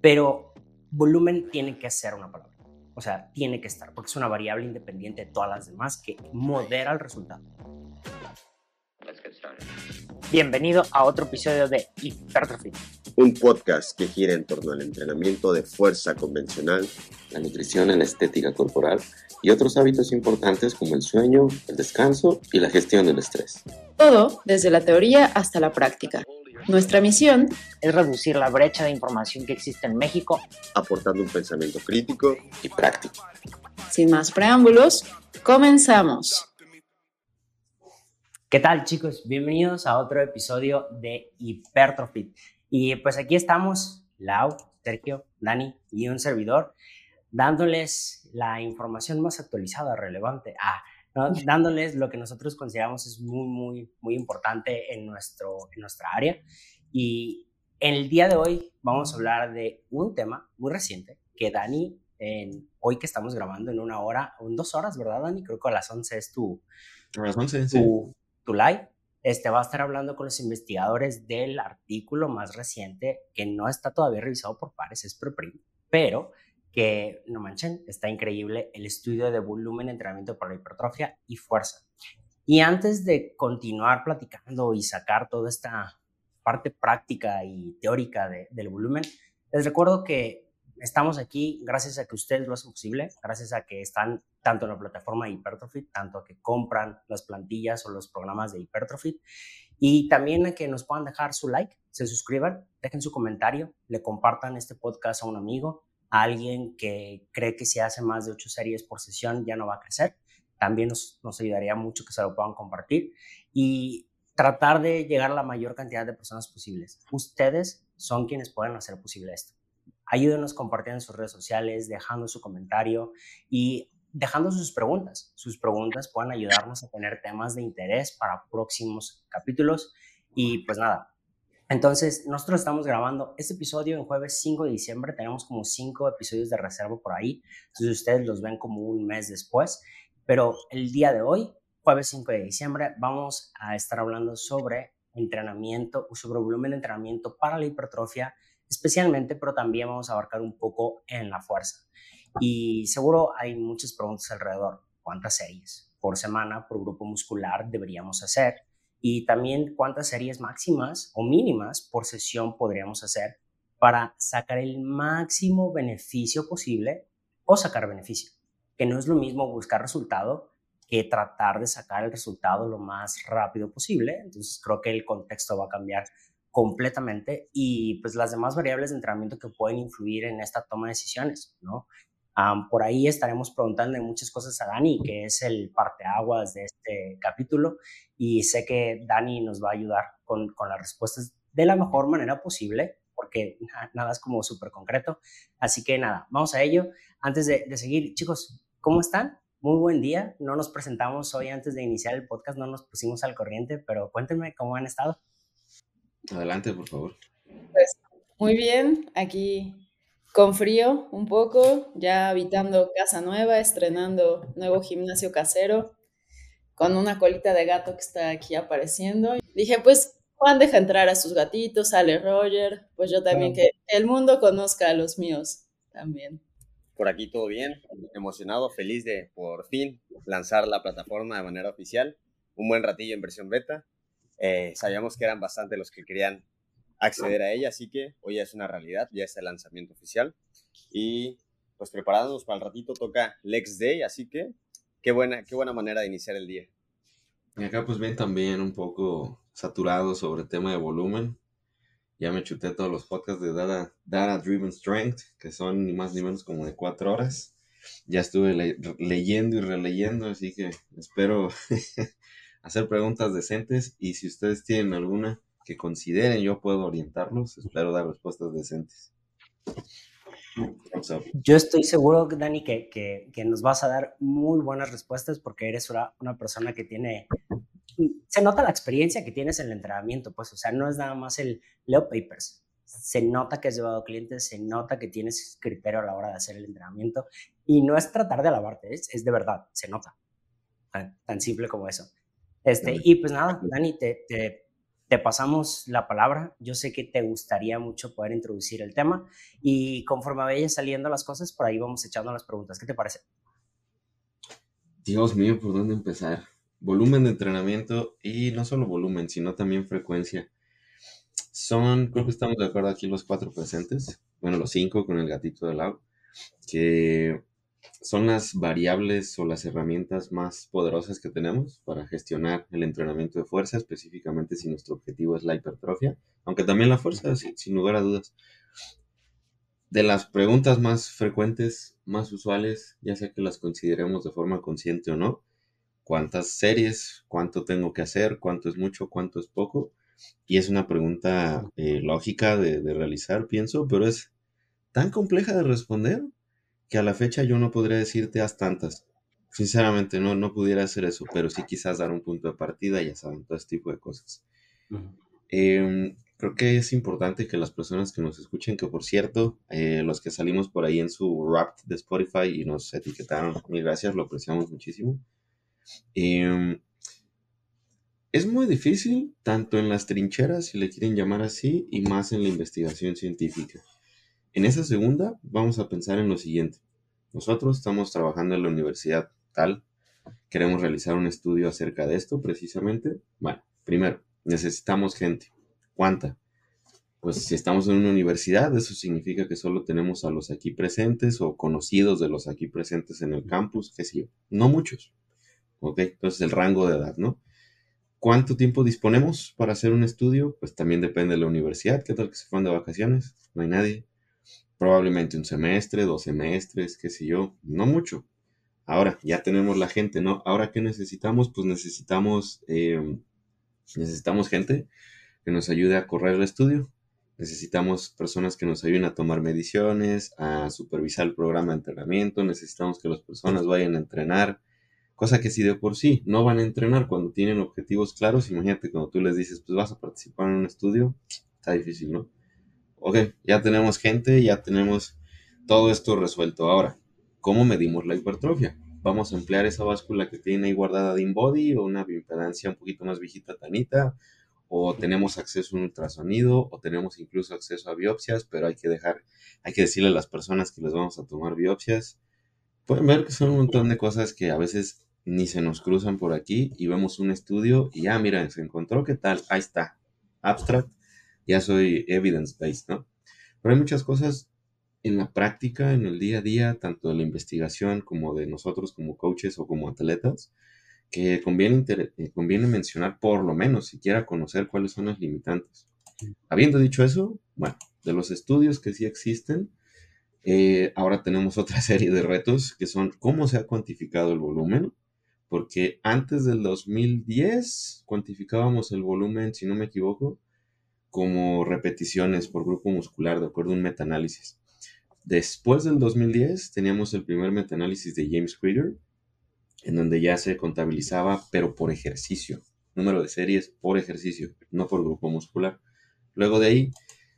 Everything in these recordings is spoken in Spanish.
pero volumen tiene que ser una palabra. O sea, tiene que estar, porque es una variable independiente de todas las demás que modera el resultado. Bienvenido a otro episodio de Hypertrophy, un podcast que gira en torno al entrenamiento de fuerza convencional, la nutrición en la estética corporal y otros hábitos importantes como el sueño, el descanso y la gestión del estrés. Todo desde la teoría hasta la práctica. Nuestra misión es reducir la brecha de información que existe en México, aportando un pensamiento crítico y práctico. Sin más preámbulos, comenzamos. ¿Qué tal, chicos? Bienvenidos a otro episodio de Hypertrophy. Y pues aquí estamos, Lau, Sergio, Dani y un servidor, dándoles la información más actualizada, relevante, ¿no? Dándoles lo que nosotros consideramos es muy importante en nuestra área. Y en el día de hoy vamos a hablar de un tema muy reciente que Dani, hoy que estamos grabando en 1 hora, o en 2 horas, ¿verdad, Dani? Creo que a las 11 es A las 11, sí. Tu live. Va a estar hablando con los investigadores del artículo más reciente, que no está todavía revisado por pares, es preprint, pero que, no manchen, está increíble, el estudio de volumen, entrenamiento para la hipertrofia y fuerza. Y antes de continuar platicando y sacar toda esta parte práctica y teórica del volumen, les recuerdo que estamos aquí gracias a que ustedes lo hacen posible, gracias a que están tanto en la plataforma de Hypertrophy, tanto a que compran las plantillas o los programas de Hypertrophy, y también a que nos puedan dejar su like, se suscriban, dejen su comentario, le compartan este podcast a un amigo, a alguien que cree que si hace más de 8 series por sesión ya no va a crecer. También nos ayudaría mucho que se lo puedan compartir y tratar de llegar a la mayor cantidad de personas posibles. Ustedes son quienes pueden hacer posible esto. Ayúdenos compartiendo en sus redes sociales, dejando su comentario y dejando sus preguntas. Sus preguntas pueden ayudarnos a tener temas de interés para próximos capítulos. Y pues nada, entonces nosotros estamos grabando este episodio en jueves 5 de diciembre. Tenemos como 5 episodios de reserva por ahí. Entonces ustedes los ven como un mes después. Pero el día de hoy, jueves 5 de diciembre, vamos a estar hablando sobre entrenamiento, sobre volumen de entrenamiento para la hipertrofia, especialmente, pero también vamos a abarcar un poco en la fuerza. Y seguro hay muchas preguntas alrededor. ¿Cuántas series por semana, por grupo muscular deberíamos hacer? Y también cuántas series máximas o mínimas por sesión podríamos hacer para sacar el máximo beneficio posible o sacar beneficio. Que no es lo mismo buscar resultado que tratar de sacar el resultado lo más rápido posible. Entonces creo que el contexto va a cambiar completamente y pues las demás variables de entrenamiento que pueden influir en esta toma de decisiones, ¿no? Por ahí estaremos preguntándole muchas cosas a Dani, que es el parteaguas de este capítulo, y sé que Dani nos va a ayudar con las respuestas de la mejor manera posible, porque nada es como súper concreto. Así que nada, vamos a ello. Antes de seguir, chicos, ¿cómo están? Muy buen día. No nos presentamos hoy antes de iniciar el podcast, no nos pusimos al corriente, pero cuéntenme cómo han estado. Adelante, por favor. Pues muy bien, aquí con frío un poco, ya habitando casa nueva, estrenando nuevo gimnasio casero, con una colita de gato que está aquí apareciendo. Dije, pues Juan deja entrar a sus gatitos, sale Roger, pues yo también, que el mundo conozca a los míos también. Por aquí todo bien, emocionado, feliz de por fin lanzar la plataforma de manera oficial. Un buen ratillo en versión beta. Sabíamos que eran bastante los que querían acceder a ella, así que hoy ya es una realidad, ya es el lanzamiento oficial. Y pues preparándonos para el ratito, toca Lex Day, así que qué buena manera de iniciar el día. Y acá pues ven también un poco saturado sobre el tema de volumen. Ya me chuté todos los podcasts de Data Driven Strength, que son ni más ni menos como de 4 horas. Ya estuve leyendo y releyendo, así que espero hacer preguntas decentes, y si ustedes tienen alguna que consideren yo puedo orientarlos, espero dar respuestas decentes. Yo estoy seguro, Dani, que nos vas a dar muy buenas respuestas porque eres una persona que tiene... Se nota la experiencia que tienes en el entrenamiento, pues, o sea, no es nada más el leo papers. Se nota que has llevado clientes, se nota que tienes criterio a la hora de hacer el entrenamiento y no es tratar de alabarte, es de verdad, se nota. Tan simple como eso. Y pues nada, Dani, te te pasamos la palabra. Yo sé que te gustaría mucho poder introducir el tema y conforme vayan saliendo las cosas, por ahí vamos echando las preguntas. ¿Qué te parece? Dios mío, ¿por dónde empezar? Volumen de entrenamiento y no solo volumen, sino también frecuencia. Creo que estamos de acuerdo aquí los 4 presentes, bueno, los 5 con el gatito de lado, que son las variables o las herramientas más poderosas que tenemos para gestionar el entrenamiento de fuerza, específicamente si nuestro objetivo es la hipertrofia, aunque también la fuerza, sin lugar a dudas. De las preguntas más frecuentes, más usuales, ya sea que las consideremos de forma consciente o no, ¿cuántas series? ¿Cuánto tengo que hacer? ¿Cuánto es mucho? ¿Cuánto es poco? Y es una pregunta lógica de realizar, pienso, pero es tan compleja de responder que a la fecha yo no podría decirte haz tantas. Sinceramente, no pudiera hacer eso, pero sí quizás dar un punto de partida, ya saben, todo este tipo de cosas. Creo que es importante que las personas que nos escuchen, que por cierto, los que salimos por ahí en su rap de Spotify y nos etiquetaron, mil gracias, lo apreciamos muchísimo. Es muy difícil, tanto en las trincheras, si le quieren llamar así, y más en la investigación científica. En esa segunda, vamos a pensar en lo siguiente. Nosotros estamos trabajando en la universidad tal, queremos realizar un estudio acerca de esto precisamente. Bueno, primero, necesitamos gente. ¿Cuánta? Pues si estamos en una universidad, eso significa que solo tenemos a los aquí presentes o conocidos de los aquí presentes en el campus, qué sé yo. No muchos. ¿Ok? Entonces el rango de edad, ¿no? ¿Cuánto tiempo disponemos para hacer un estudio? Pues también depende de la universidad. ¿Qué tal que se fueron de vacaciones? No hay nadie. Probablemente un semestre, 2 semestres, qué sé yo. No mucho. Ahora, ya tenemos la gente, ¿no? Ahora, ¿qué necesitamos? Pues necesitamos gente que nos ayude a correr el estudio. Necesitamos personas que nos ayuden a tomar mediciones, a supervisar el programa de entrenamiento. Necesitamos que las personas vayan a entrenar. Cosa que si de por sí no van a entrenar cuando tienen objetivos claros, imagínate cuando tú les dices, pues vas a participar en un estudio, está difícil, ¿no? Ok, ya tenemos gente, ya tenemos todo esto resuelto. Ahora, ¿cómo medimos la hipertrofia? Vamos a emplear esa báscula que tiene ahí guardada de InBody o una bioimpedancia un poquito más viejita tanita, o tenemos acceso a un ultrasonido, o tenemos incluso acceso a biopsias, pero hay que decirle a las personas que les vamos a tomar biopsias. Pueden ver que son un montón de cosas que a veces ni se nos cruzan por aquí y vemos un estudio y ya, mira, se encontró, ¿qué tal? Ahí está, abstract, ya soy evidence-based, ¿no? Pero hay muchas cosas en la práctica, en el día a día, tanto de la investigación como de nosotros como coaches o como atletas, que conviene mencionar por lo menos, siquiera conocer cuáles son las limitantes. Habiendo dicho eso, bueno, de los estudios que sí existen, ahora tenemos otra serie de retos que son cómo se ha cuantificado el volumen, porque antes del 2010 cuantificábamos el volumen, si no me equivoco, como repeticiones por grupo muscular, de acuerdo a un metaanálisis. Después del 2010 teníamos el primer metaanálisis de James Krieger, en donde ya se contabilizaba, pero por ejercicio, número de series por ejercicio, no por grupo muscular. Luego de ahí,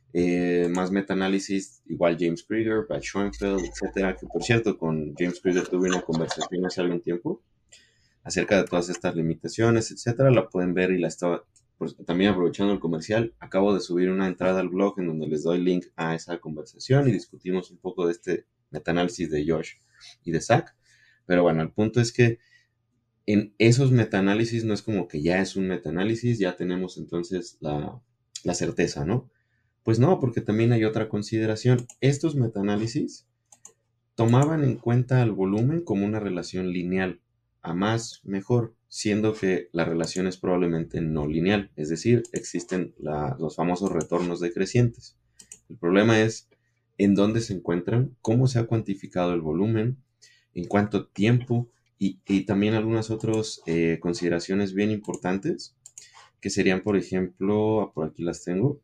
más metaanálisis, igual James Krieger, Brad Schoenfeld, etcétera, que por cierto, con James Krieger tuve una conversación hace algún tiempo acerca de todas estas limitaciones, etcétera. La pueden ver y la estaba, pues, también aprovechando el comercial, acabo de subir una entrada al blog en donde les doy link a esa conversación y discutimos un poco de este metaanálisis de Josh y de Zach. Pero bueno, el punto es que en esos metaanálisis no es como que ya es un metaanálisis, ya tenemos entonces la certeza, ¿no? Pues no, porque también hay otra consideración. Estos metaanálisis tomaban en cuenta el volumen como una relación lineal, a más mejor, siendo que la relación es probablemente no lineal, es decir, existen los famosos retornos decrecientes. El problema es en dónde se encuentran, cómo se ha cuantificado el volumen, en cuánto tiempo y también algunas otras consideraciones bien importantes que serían, por ejemplo, por aquí las tengo.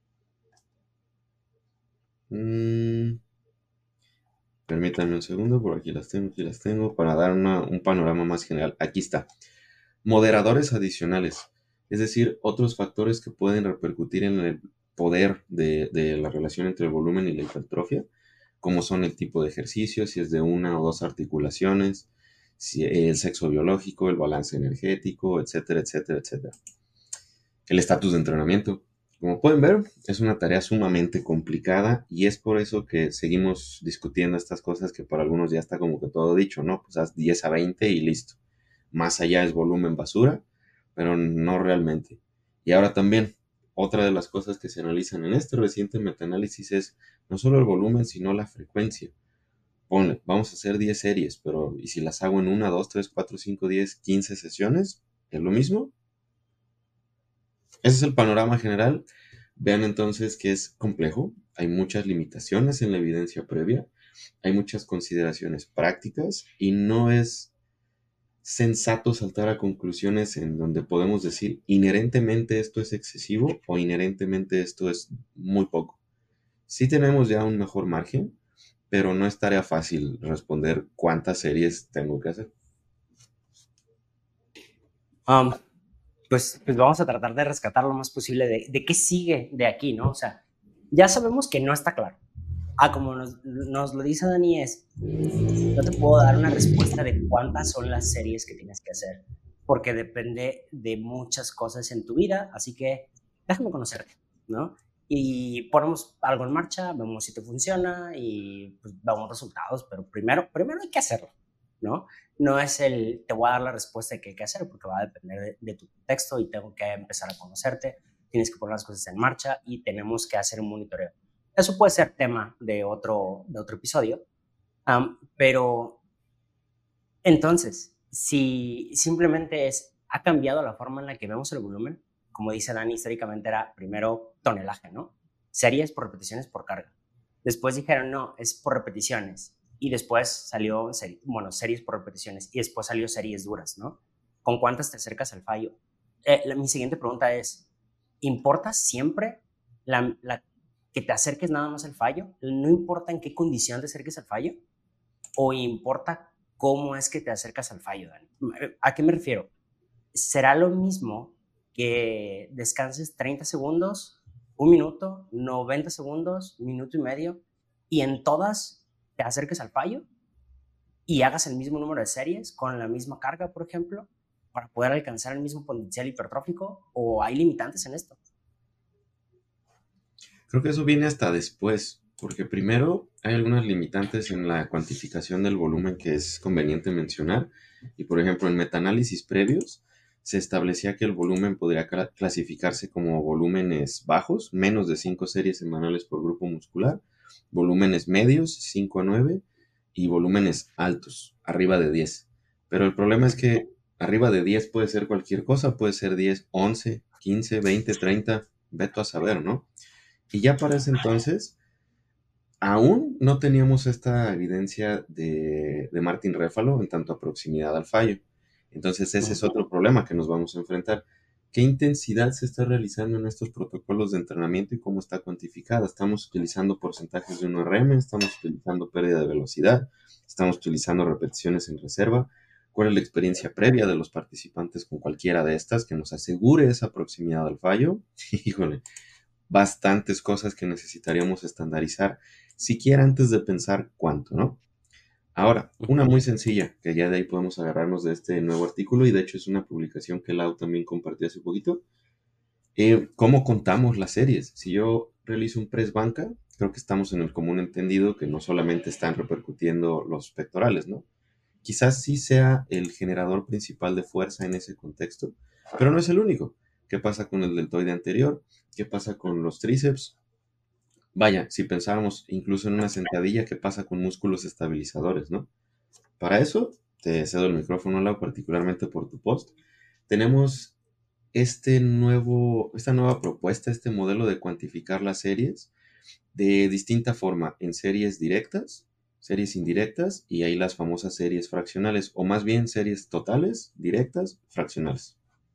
Permítanme un segundo, por aquí las tengo, para dar un panorama más general. Aquí está. Moderadores adicionales, es decir, otros factores que pueden repercutir en el poder de la relación entre el volumen y la hipertrofia, como son el tipo de ejercicio, si es de una o dos articulaciones, si el sexo biológico, el balance energético, etcétera, etcétera, etcétera. el estatus de entrenamiento. Como pueden ver, es una tarea sumamente complicada y es por eso que seguimos discutiendo estas cosas que para algunos ya está como que todo dicho, ¿no? Pues haz 10 a 20 y listo. Más allá es volumen basura, pero no realmente. Y ahora también, otra de las cosas que se analizan en este reciente metaanálisis es no solo el volumen, sino la frecuencia. Ponle, vamos a hacer 10 series, pero ¿y si las hago en 1, 2, 3, 4, 5, 10, 15 sesiones? ¿Es lo mismo? Ese es el panorama general. Vean entonces que es complejo, hay muchas limitaciones en la evidencia previa, hay muchas consideraciones prácticas y no es sensato saltar a conclusiones en donde podemos decir inherentemente esto es excesivo o inherentemente esto es muy poco. Sí tenemos ya un mejor margen, pero no es tarea fácil responder cuántas series tengo que hacer. Um, pues vamos a tratar de rescatar lo más posible de qué sigue de aquí, ¿no? O sea, ya sabemos que no está claro. Como nos lo dice Dani, no te puedo dar una respuesta de cuántas son las series que tienes que hacer, porque depende de muchas cosas en tu vida, así que déjame conocerte, ¿no? Y ponemos algo en marcha, vemos si te funciona y pues, vemos resultados, pero primero hay que hacerlo, ¿no? No es te voy a dar la respuesta de qué hay que hacer, porque va a depender de tu contexto y tengo que empezar a conocerte, tienes que poner las cosas en marcha y tenemos que hacer un monitoreo. Eso puede ser tema de otro episodio, pero entonces, si simplemente ha cambiado la forma en la que vemos el volumen, como dice Dani, históricamente era primero tonelaje, ¿no? Series por repeticiones por carga. Después dijeron, no, es por repeticiones. Y después salió, series por repeticiones. Y después salió series duras, ¿no? ¿Con cuántas te acercas al fallo? Mi siguiente pregunta es, ¿importa siempre que te acerques nada más al fallo? ¿No importa en qué condición te acerques al fallo? ¿O importa cómo es que te acercas al fallo, Dani? ¿A qué me refiero? ¿Será lo mismo que descanses 30 segundos, un minuto, 90 segundos, minuto y medio, y en todas te acerques al fallo y hagas el mismo número de series con la misma carga, por ejemplo, para poder alcanzar el mismo potencial hipertrófico? ¿O hay limitantes en esto? Creo que eso viene hasta después, porque primero hay algunas limitantes en la cuantificación del volumen que es conveniente mencionar. Y por ejemplo, en metaanálisis previos se establecía que el volumen podría clasificarse como volúmenes bajos, menos de 5 series semanales por grupo muscular, volúmenes medios, 5 a 9, y volúmenes altos, arriba de 10. Pero el problema es que arriba de 10 puede ser cualquier cosa, puede ser 10, 11, 15, 20, 30, veto a saber, ¿no? Y ya para ese entonces, aún no teníamos esta evidencia de Martin Réfalo en tanto a proximidad al fallo. Entonces ese es otro problema que nos vamos a enfrentar. ¿Qué intensidad se está realizando en estos protocolos de entrenamiento y cómo está cuantificada? ¿Estamos utilizando porcentajes de 1RM? ¿Estamos utilizando pérdida de velocidad? ¿Estamos utilizando repeticiones en reserva? ¿Cuál es la experiencia previa de los participantes con cualquiera de estas que nos asegure esa proximidad al fallo? Híjole, bastantes cosas que necesitaríamos estandarizar, siquiera antes de pensar cuánto, ¿no? Ahora, una muy sencilla, que ya de ahí podemos agarrarnos de este nuevo artículo, y de hecho es una publicación que Lau también compartió hace poquito. ¿Cómo contamos las series? Si yo realizo un press banca, creo que estamos en el común entendido que no solamente están repercutiendo los pectorales, ¿no? Quizás sí sea el generador principal de fuerza en ese contexto, pero no es el único. ¿Qué pasa con el deltoide anterior? ¿Qué pasa con los tríceps? Vaya, si pensáramos incluso en una sentadilla, ¿qué pasa con músculos estabilizadores, no? Para eso, te cedo el micrófono, Lau, particularmente por tu post. Tenemos esta nueva propuesta, este modelo de cuantificar las series de distinta forma, en series directas, series indirectas y ahí las famosas series fraccionales, o más bien series totales, directas, fraccionales.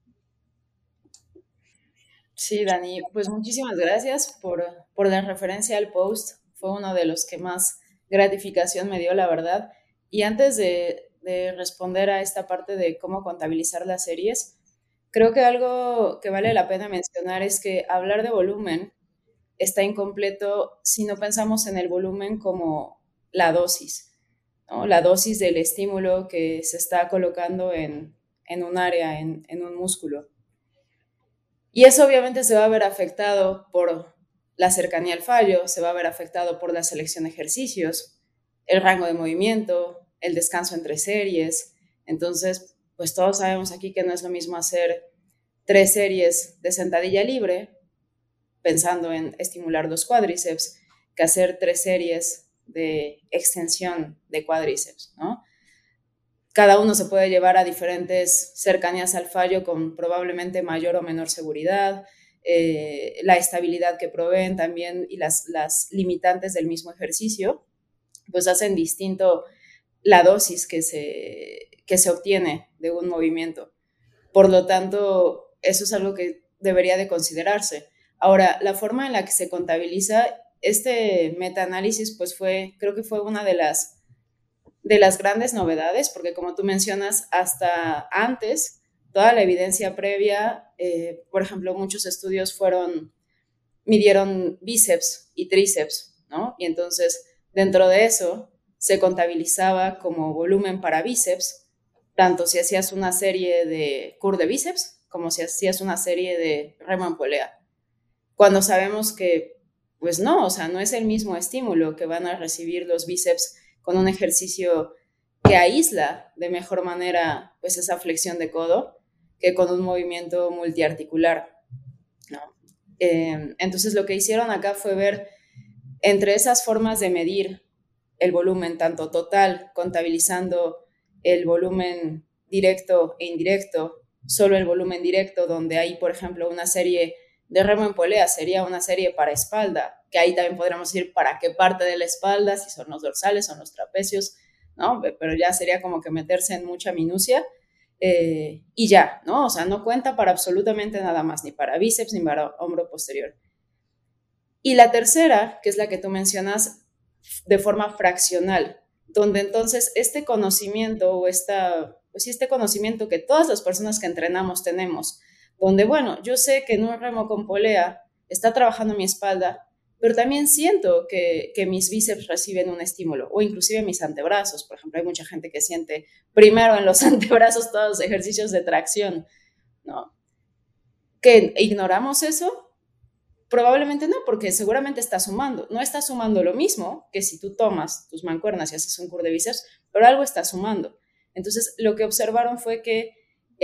Sí, Dani, pues muchísimas gracias por la referencia al post. Fue uno de los que más gratificación me dio, la verdad. Y antes de responder a esta parte de cómo contabilizar las series, creo que algo que vale la pena mencionar es que hablar de volumen está incompleto si no pensamos en el volumen como la dosis, ¿no? La dosis del estímulo que se está colocando en un área, en un músculo. Y eso obviamente se va a ver afectado por la cercanía al fallo, se va a ver afectado por la selección de ejercicios, el rango de movimiento, el descanso entre series. Entonces, pues todos sabemos aquí que no es lo mismo hacer 3 series de sentadilla libre, pensando en estimular los cuádriceps, que hacer 3 series de extensión de cuádriceps, ¿no? Cada uno se puede llevar a diferentes cercanías al fallo con probablemente mayor o menor seguridad, la estabilidad que proveen también y las limitantes del mismo ejercicio, pues hacen distinto la dosis que se obtiene de un movimiento. Por lo tanto, eso es algo que debería de considerarse. Ahora, la forma en la que se contabiliza este metaanálisis, pues creo que fue una de las grandes novedades, porque como tú mencionas, hasta antes, toda la evidencia previa, por ejemplo, muchos estudios midieron bíceps y tríceps, ¿no? Y entonces, dentro de eso, se contabilizaba como volumen para bíceps, tanto si hacías una serie de curl de bíceps, como si hacías una serie de remo en polea. Cuando sabemos que, pues no, o sea, no es el mismo estímulo que van a recibir los bíceps con un ejercicio que aísla de mejor manera pues esa flexión de codo que con un movimiento multiarticular, ¿no? Entonces lo que hicieron acá fue ver entre esas formas de medir el volumen tanto total, contabilizando el volumen directo e indirecto, solo el volumen directo, donde hay, por ejemplo, una serie de remo en polea, sería una serie para espalda, que ahí también podríamos decir para qué parte de la espalda, si son los dorsales, son los trapecios, ¿no? Pero ya sería como que meterse en mucha minucia, y ya, ¿no? O sea, no cuenta para absolutamente nada más, ni para bíceps, ni para hombro posterior. Y la tercera, que es la que tú mencionas, de forma fraccional, donde entonces este conocimiento o este conocimiento que todas las personas que entrenamos tenemos, donde, bueno, yo sé que en un remo con polea está trabajando mi espalda, pero también siento que mis bíceps reciben un estímulo, o inclusive mis antebrazos. Por ejemplo, hay mucha gente que siente primero en los antebrazos todos los ejercicios de tracción, ¿no? ¿Que ignoramos eso? Probablemente no, porque seguramente está sumando. No está sumando lo mismo que si tú tomas tus mancuernas y haces un curl de bíceps, pero algo está sumando. Entonces, lo que observaron fue que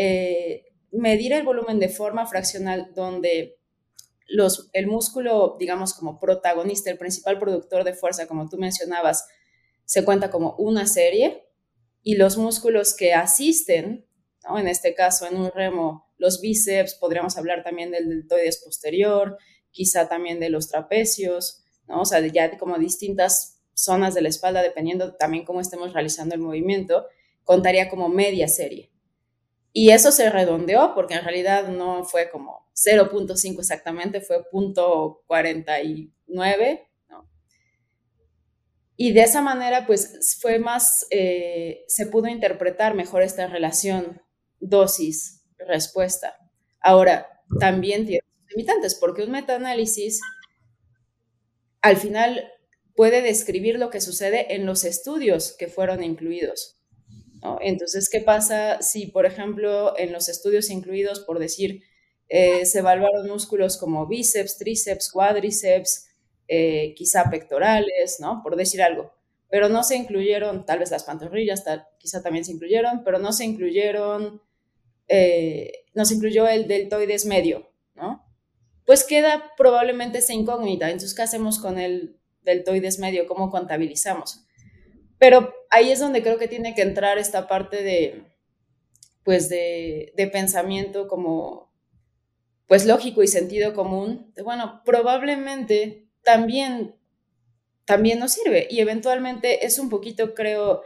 medir el volumen de forma fraccional, donde el músculo, digamos, como protagonista, el principal productor de fuerza, como tú mencionabas, se cuenta como una serie, y los músculos que asisten, ¿no? En este caso, en un remo, los bíceps, podríamos hablar también del deltoides posterior, quizá también de los trapecios, ¿no? O sea, ya como distintas zonas de la espalda, dependiendo también cómo estemos realizando el movimiento, contaría como media serie. Y eso se redondeó porque en realidad no fue como 0.5 exactamente, fue 0.49, ¿no? Y de esa manera, pues fue más, se pudo interpretar mejor esta relación dosis-respuesta. Ahora, también tiene limitantes, porque un metaanálisis al final puede describir lo que sucede en los estudios que fueron incluidos, ¿no? Entonces, ¿qué pasa si, por ejemplo, en los estudios incluidos, por decir, se evaluaron músculos como bíceps, tríceps, cuádriceps, quizá pectorales, ¿no? Por decir algo, pero no se incluyeron, tal vez las pantorrillas, quizá también se incluyeron, pero no se incluyó el deltoides medio, ¿no? Pues queda probablemente esa incógnita. Entonces, ¿qué hacemos con el deltoides medio? ¿Cómo contabilizamos? Pero ahí es donde creo que tiene que entrar esta parte de pensamiento como, pues lógico y sentido común. Bueno, probablemente también nos sirve, y eventualmente es un poquito, creo,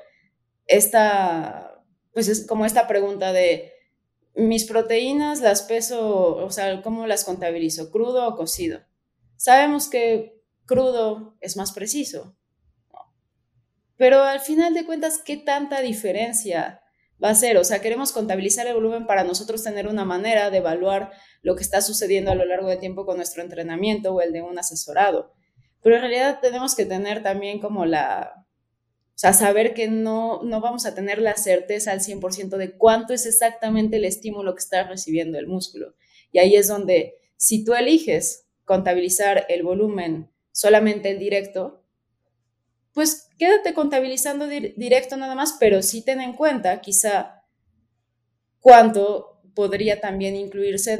pues es como esta pregunta de mis proteínas las peso, o sea, ¿cómo las contabilizo? ¿Crudo o cocido? Sabemos que crudo es más preciso, ¿no? Pero al final de cuentas, ¿qué tanta diferencia va a ser? O sea, queremos contabilizar el volumen para nosotros tener una manera de evaluar lo que está sucediendo a lo largo del tiempo con nuestro entrenamiento o el de un asesorado. Pero en realidad tenemos que tener también como o sea, saber que no vamos a tener la certeza al 100% de cuánto es exactamente el estímulo que está recibiendo el músculo. Y ahí es donde Si tú eliges contabilizar el volumen solamente el directo, pues quédate contabilizando directo nada más, pero sí ten en cuenta quizá cuánto podría también incluirse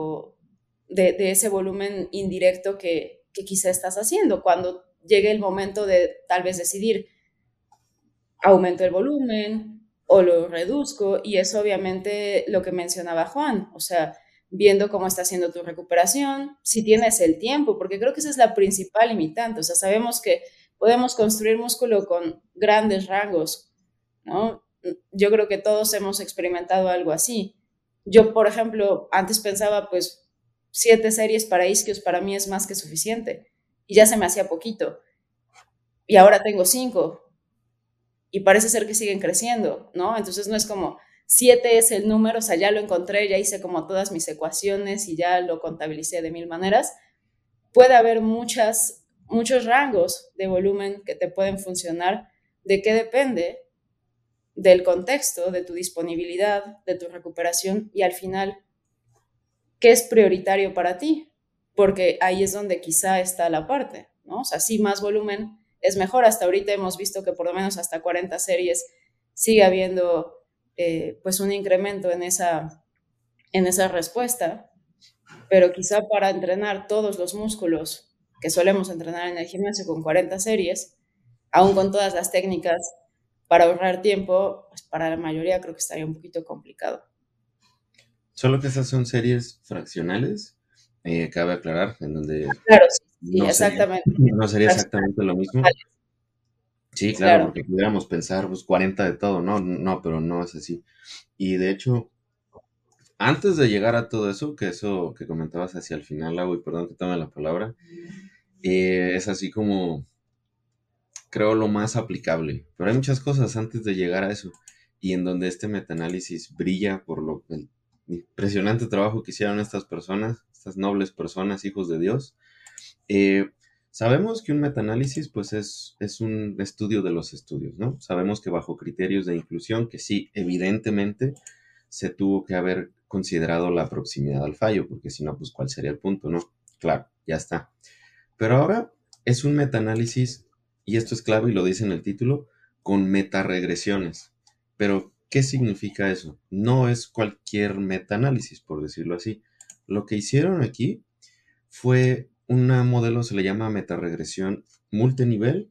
de ese volumen indirecto que quizá estás haciendo cuando llegue el momento de tal vez decidir aumento el volumen o lo reduzco, y eso obviamente lo que mencionaba Juan, o sea, viendo cómo está haciendo tu recuperación, si tienes el tiempo, porque creo que esa es la principal limitante, o sea, sabemos que podemos construir músculo con grandes rangos, ¿no? Yo creo que todos hemos experimentado algo así. Yo, por ejemplo, antes pensaba, pues, 7 series para isquios para mí es más que suficiente, y ya se me hacía poquito, y ahora tengo 5, y parece ser que siguen creciendo, ¿no? Entonces no es como 7 es el número, o sea, ya lo encontré, ya hice como todas mis ecuaciones y ya lo contabilicé de 1000 maneras. Puede haber muchos rangos de volumen que te pueden funcionar. ¿De qué depende? Del contexto, de tu disponibilidad, de tu recuperación y al final, ¿qué es prioritario para ti? Porque ahí es donde quizá está la parte, ¿no? O sea, sí, más volumen es mejor. Hasta ahorita hemos visto que por lo menos hasta 40 series sigue habiendo pues un incremento en esa respuesta, pero quizá para entrenar todos los músculos que solemos entrenar en el gimnasio con 40 series, aún con todas las técnicas para ahorrar tiempo, pues para la mayoría creo que estaría un poquito complicado. Solo que esas son series fraccionales, cabe aclarar, en donde Claro, sí, no sería, exactamente. no sería exactamente lo mismo. Sí, claro, Claro. porque pudiéramos pensar, pues 40 de todo, no, no, pero no es así. Y de hecho, antes de llegar a todo eso, que eso que comentabas hacia el final, Lau, y perdón que tome la palabra, es así como, creo, lo más aplicable. Pero hay muchas cosas antes de llegar a eso, y en donde este metaanálisis brilla por el impresionante trabajo que hicieron estas personas, estas nobles personas, hijos de Dios. Eh, Sabemos que un metaanálisis pues es un estudio de los estudios, ¿no? Sabemos que bajo criterios de inclusión, que sí, evidentemente se tuvo que haber considerado la proximidad al fallo, porque si no, pues cuál sería el punto, ¿no? Claro, ya está. Pero ahora es un metaanálisis, y esto es clave y lo dice en el título, con metaregresiones. Pero, ¿qué significa eso? No es cualquier metaanálisis, por decirlo así. Lo que hicieron aquí fue un modelo, se le llama metaregresión multinivel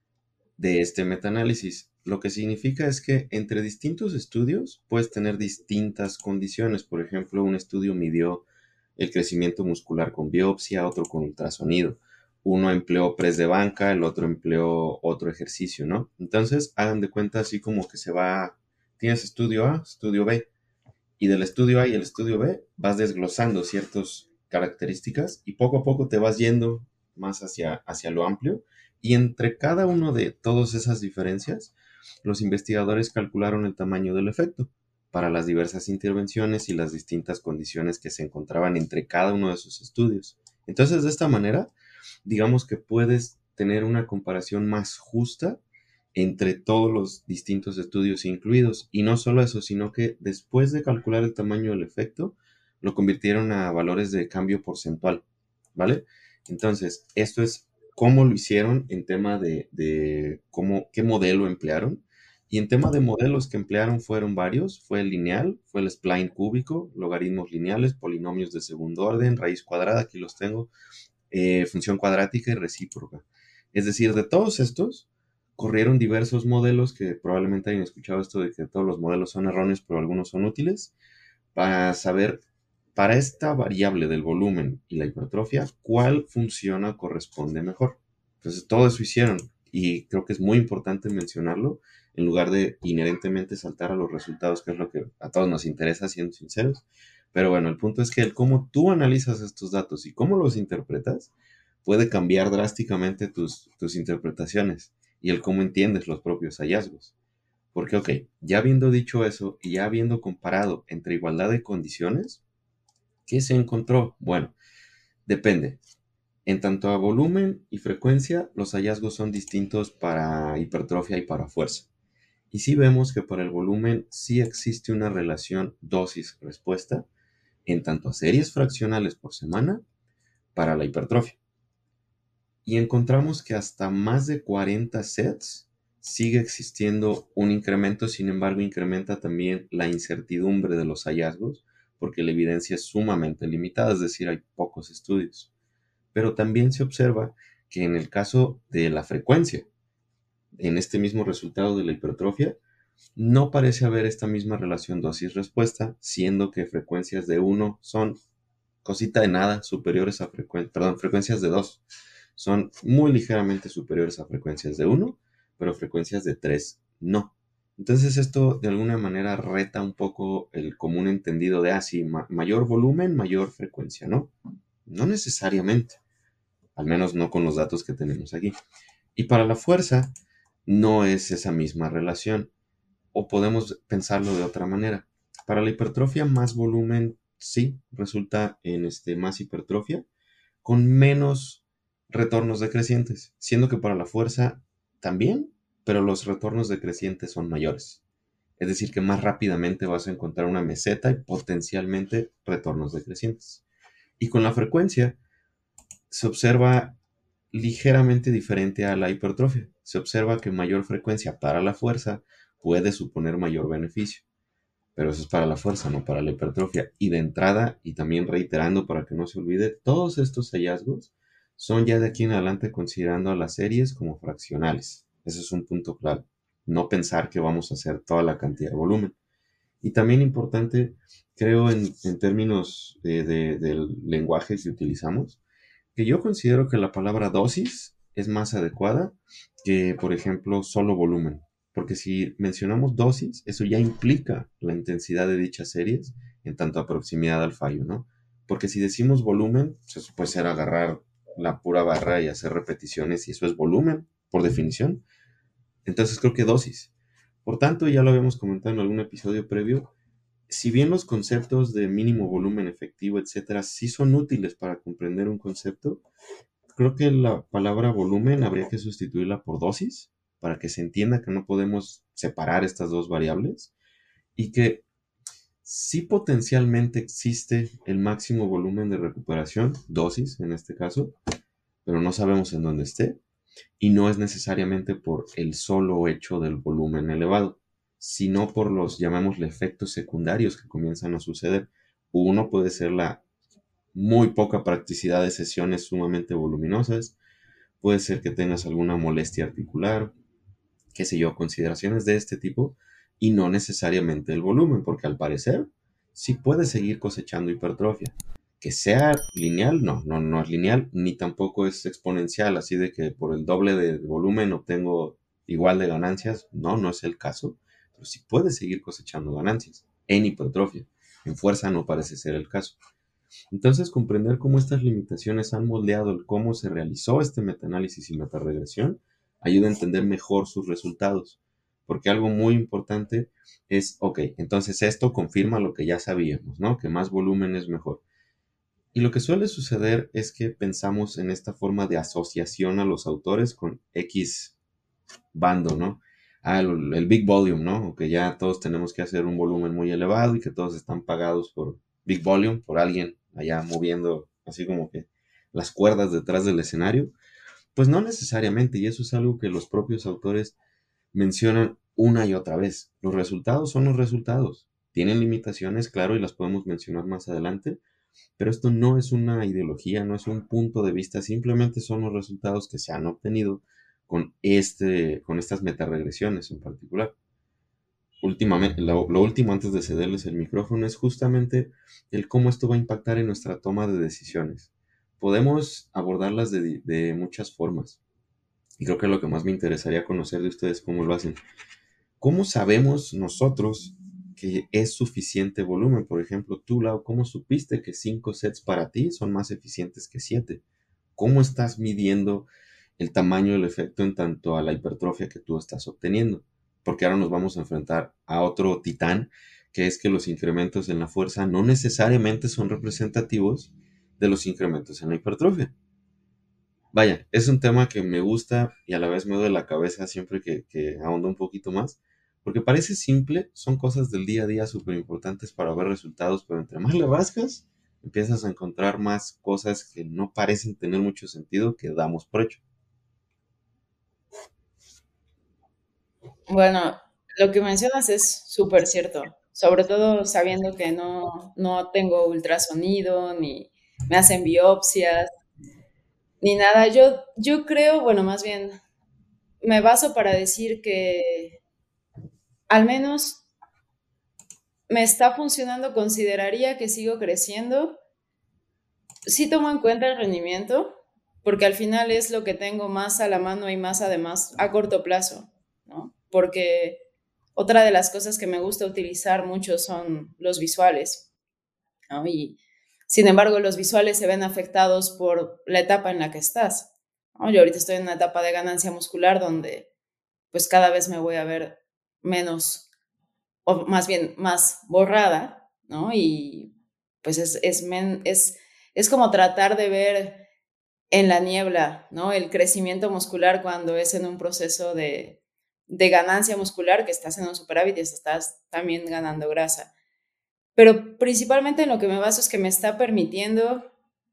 de este metaanálisis. Lo que significa es que entre distintos estudios puedes tener distintas condiciones. Por ejemplo, un estudio midió el crecimiento muscular con biopsia, otro con ultrasonido. Uno empleó press de banca, el otro empleó otro ejercicio, ¿no? Entonces, hagan de cuenta así como que se va, tienes estudio A, estudio B, y del estudio A y el estudio B vas desglosando ciertas características y poco a poco te vas yendo más hacia lo amplio, y entre cada uno de todas esas diferencias, los investigadores calcularon el tamaño del efecto para las diversas intervenciones y las distintas condiciones que se encontraban entre cada uno de esos estudios. Entonces, de esta manera, digamos que puedes tener una comparación más justa entre todos los distintos estudios incluidos. Y no solo eso, sino que después de calcular el tamaño del efecto, lo convirtieron a valores de cambio porcentual, ¿vale? Entonces, esto es cómo lo hicieron en tema de cómo, qué modelo emplearon. Y en tema de modelos que emplearon fueron varios. Fue el lineal, fue el spline cúbico, logaritmos lineales, polinomios de segundo orden, raíz cuadrada, aquí los tengo, función cuadrática y recíproca. Es decir, de todos estos, corrieron diversos modelos que probablemente hayan escuchado esto de que todos los modelos son erróneos, pero algunos son útiles, para saber, para esta variable del volumen y la hipertrofia, cuál funciona o corresponde mejor. Entonces, todo eso hicieron, y creo que es muy importante mencionarlo en lugar de inherentemente saltar a los resultados, que es lo que a todos nos interesa, siendo sinceros. Pero bueno, el punto es que el cómo tú analizas estos datos y cómo los interpretas puede cambiar drásticamente tus interpretaciones y el cómo entiendes los propios hallazgos. Porque, ok, ya habiendo dicho eso y ya habiendo comparado entre igualdad de condiciones, ¿qué se encontró? Bueno, depende. En tanto a volumen y frecuencia, los hallazgos son distintos para hipertrofia y para fuerza. Y sí vemos que para el volumen sí existe una relación dosis-respuesta, en tanto a series fraccionales por semana para la hipertrofia. Y encontramos que hasta más de 40 sets sigue existiendo un incremento, sin embargo incrementa también la incertidumbre de los hallazgos porque la evidencia es sumamente limitada, es decir, hay pocos estudios. Pero también se observa que en el caso de la frecuencia, en este mismo resultado de la hipertrofia, no parece haber esta misma relación dosis-respuesta, siendo que frecuencias de 1 son cosita de nada superiores a frecuencias de 2 son muy ligeramente superiores a frecuencias de 1, pero frecuencias de 3 no. Entonces esto de alguna manera reta un poco el común entendido de, sí, mayor volumen, mayor frecuencia, ¿no? No necesariamente, al menos no con los datos que tenemos aquí. Y para la fuerza no es esa misma relación, o podemos pensarlo de otra manera. Para la hipertrofia, más volumen sí resulta en más hipertrofia, con menos retornos decrecientes, siendo que para la fuerza también, pero los retornos decrecientes son mayores. Es decir, que más rápidamente vas a encontrar una meseta y potencialmente retornos decrecientes. Y con la frecuencia se observa ligeramente diferente a la hipertrofia. Se observa que mayor frecuencia para la fuerza puede suponer mayor beneficio. Pero eso es para la fuerza, no para la hipertrofia. Y de entrada, y también reiterando para que no se olvide, todos estos hallazgos son ya de aquí en adelante considerando a las series como fraccionales. Ese es un punto clave. No pensar que vamos a hacer toda la cantidad de volumen. Y también importante, creo, en términos del lenguaje que utilizamos, que yo considero que la palabra dosis es más adecuada que, por ejemplo, solo volumen. Porque si mencionamos dosis, eso ya implica la intensidad de dichas series en tanto a proximidad al fallo, ¿no? Porque si decimos volumen, pues eso puede ser agarrar la pura barra y hacer repeticiones, y eso es volumen, por definición. Entonces creo que dosis. Por tanto, ya lo habíamos comentado en algún episodio previo, si bien los conceptos de mínimo volumen efectivo, etcétera, sí son útiles para comprender un concepto, creo que la palabra volumen habría que sustituirla por dosis para que se entienda que no podemos separar estas dos variables y que sí potencialmente existe el máximo volumen de recuperación, dosis en este caso, pero no sabemos en dónde esté y no es necesariamente por el solo hecho del volumen elevado, sino por los, llamémosle, efectos secundarios que comienzan a suceder. Uno puede ser la muy poca practicidad de sesiones sumamente voluminosas, puede ser que tengas alguna molestia articular, qué sé yo, consideraciones de este tipo, y no necesariamente el volumen, porque al parecer sí puedes seguir cosechando hipertrofia. Que sea lineal, no es lineal, ni tampoco es exponencial, así de que por el doble de volumen obtengo igual de ganancias. No es el caso, pero sí puedes seguir cosechando ganancias en hipertrofia. En fuerza no parece ser el caso. Entonces, comprender cómo estas limitaciones han moldeado el cómo se realizó este metaanálisis y metaregresión ayuda a entender mejor sus resultados. Porque algo muy importante es, ok, entonces esto confirma lo que ya sabíamos, ¿no? Que más volumen es mejor. Y lo que suele suceder es que pensamos en esta forma de asociación a los autores con X bando, ¿no? El big volume, ¿no? O que ya todos tenemos que hacer un volumen muy elevado y que todos están pagados por big volume, por alguien allá moviendo así como que las cuerdas detrás del escenario. Pues no necesariamente, y eso es algo que los propios autores mencionan una y otra vez. Los resultados son los resultados. Tienen limitaciones, claro, y las podemos mencionar más adelante, pero esto no es una ideología, no es un punto de vista, simplemente son los resultados que se han obtenido con estas metaregresiones en particular. Últimamente, lo último antes de cederles el micrófono es justamente el cómo esto va a impactar en nuestra toma de decisiones. Podemos abordarlas de muchas formas. Y creo que lo que más me interesaría conocer de ustedes cómo lo hacen. ¿Cómo sabemos nosotros que es suficiente volumen? Por ejemplo, tú, Lau, ¿cómo supiste que 5 sets para ti son más eficientes que 7? ¿Cómo estás midiendo el tamaño del efecto en tanto a la hipertrofia que tú estás obteniendo? Porque ahora nos vamos a enfrentar a otro titán, que es que los incrementos en la fuerza no necesariamente son representativos de los incrementos en la hipertrofia. Vaya, es un tema que me gusta y a la vez me duele la cabeza siempre que ahondo un poquito más, Porque parece simple, son cosas del día a día súper importantes para ver resultados, pero entre más le rascas, empiezas a encontrar más cosas que no parecen tener mucho sentido que damos por hecho. Bueno, lo que mencionas es súper cierto, sobre todo sabiendo que no tengo ultrasonido, ni me hacen biopsias, ni nada. Yo creo, bueno, más bien me baso para decir que al menos me está funcionando, consideraría que sigo creciendo. Sí tomo en cuenta el rendimiento, porque al final es lo que tengo más a la mano y más además a corto plazo, ¿no? Porque otra de las cosas que me gusta utilizar mucho son los visuales, ¿no? Y sin embargo, los visuales se ven afectados por la etapa en la que estás, ¿no? Yo ahorita estoy en una etapa de ganancia muscular donde pues cada vez me voy a ver menos, o más bien más borrada, ¿no? Y pues es como tratar de ver en la niebla, ¿no? El crecimiento muscular cuando es en un proceso de ganancia muscular, que estás en un superávit y estás también ganando grasa. Pero principalmente en lo que me baso es que me está permitiendo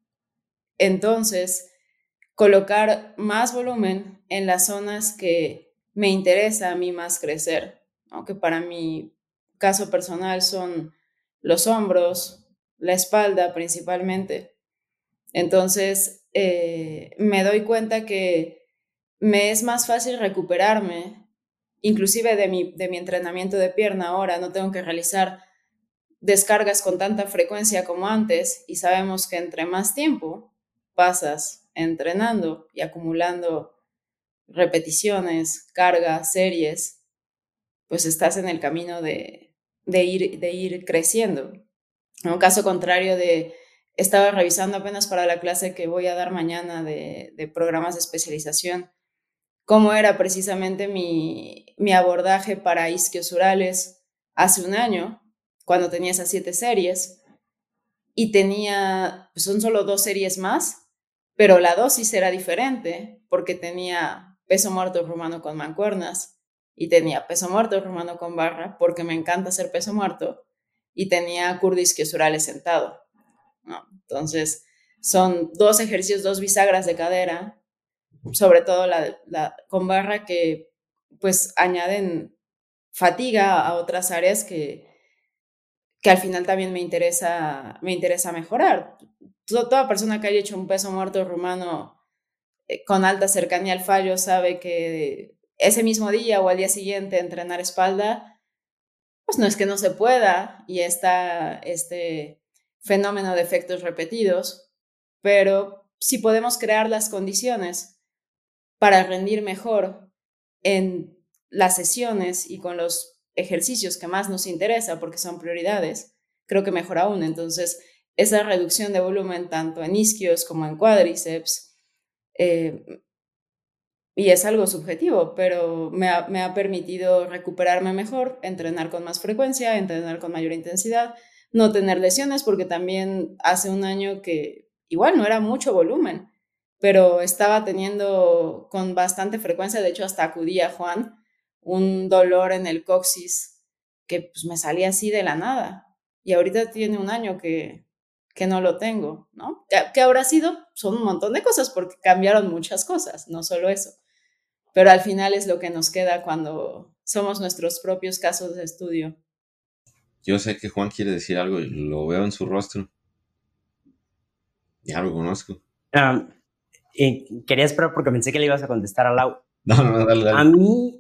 entonces colocar más volumen en las zonas que me interesa a mí más crecer, ¿no? Que para mi caso personal son los hombros, la espalda principalmente. Entonces, me doy cuenta que me es más fácil recuperarme, inclusive de mi entrenamiento de pierna ahora, no tengo que realizar descargas con tanta frecuencia como antes y sabemos que entre más tiempo pasas entrenando y acumulando repeticiones, cargas, series, pues estás en el camino de ir creciendo. En un caso contrario estaba revisando apenas para la clase que voy a dar mañana de programas de especialización, cómo era precisamente mi abordaje para isquiosurales hace un año, cuando tenía esas 7 series, y tenía, pues son solo 2 series más, pero la dosis era diferente, porque tenía peso muerto rumano con mancuernas, y tenía peso muerto rumano con barra, porque me encanta hacer peso muerto, y tenía curl isquiosurales sentado, ¿no? Entonces, son 2 ejercicios, 2 bisagras de cadera, sobre todo la con barra, que pues añaden fatiga a otras áreas que al final también me interesa mejorar. Toda persona que haya hecho un peso muerto rumano con alta cercanía al fallo sabe que ese mismo día o al día siguiente entrenar espalda, pues no es que no se pueda y está este fenómeno de efectos repetidos, pero si podemos crear las condiciones para rendir mejor en las sesiones y con los ejercicios que más nos interesa porque son prioridades, creo que mejor aún. Entonces, esa reducción de volumen tanto en isquios como en cuádriceps, eh, y es algo subjetivo, pero me ha permitido recuperarme mejor, entrenar con más frecuencia, entrenar con mayor intensidad, no tener lesiones, porque también hace un año que igual no era mucho volumen, pero estaba teniendo con bastante frecuencia, de hecho hasta acudí a Juan, un dolor en el coxis que pues, me salía así de la nada. Y ahorita tiene un año que no lo tengo, ¿no? ¿Qué habrá sido? Son un montón de cosas porque cambiaron muchas cosas, no solo eso. Pero al final es lo que nos queda cuando somos nuestros propios casos de estudio. Yo sé que Juan quiere decir algo y lo veo en su rostro. Ya lo conozco. Y quería esperar porque pensé que le ibas a contestar a Lau. No, no, dale, A dale. mí,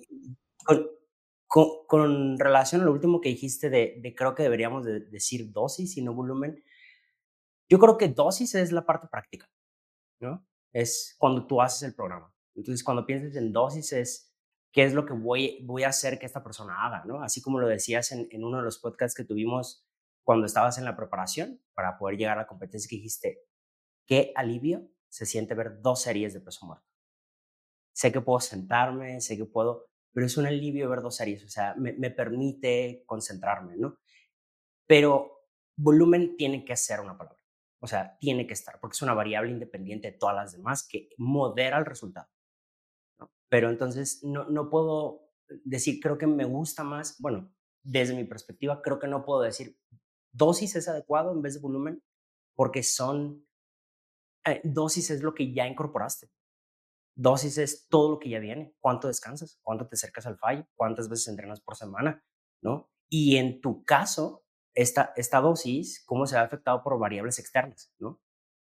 con relación a lo último que dijiste de creo que deberíamos de decir dosis y no volumen, yo creo que dosis es la parte práctica, ¿no? Es cuando tú haces el programa. Entonces, cuando piensas en dosis es qué es lo que voy a hacer que esta persona haga, ¿no? Así como lo decías en uno de los podcasts que tuvimos cuando estabas en la preparación para poder llegar a la competencia, que dijiste, qué alivio se siente ver 2 series de peso muerto. Sé que puedo sentarme, sé que puedo, pero es un alivio ver 2 series, o sea, me permite concentrarme, ¿no? Pero volumen tiene que ser una palabra, o sea, tiene que estar, porque es una variable independiente de todas las demás que modera el resultado, ¿no? Pero entonces no puedo decir, creo que me gusta más, bueno, desde mi perspectiva, creo que no puedo decir dosis es adecuado en vez de volumen, porque dosis es lo que ya incorporaste. Dosis es todo lo que ya viene. ¿Cuánto descansas? ¿Cuánto te acercas al fallo? ¿Cuántas veces entrenas por semana? ¿No? Y en tu caso, esta dosis, ¿cómo se ve afectado por variables externas? ¿No?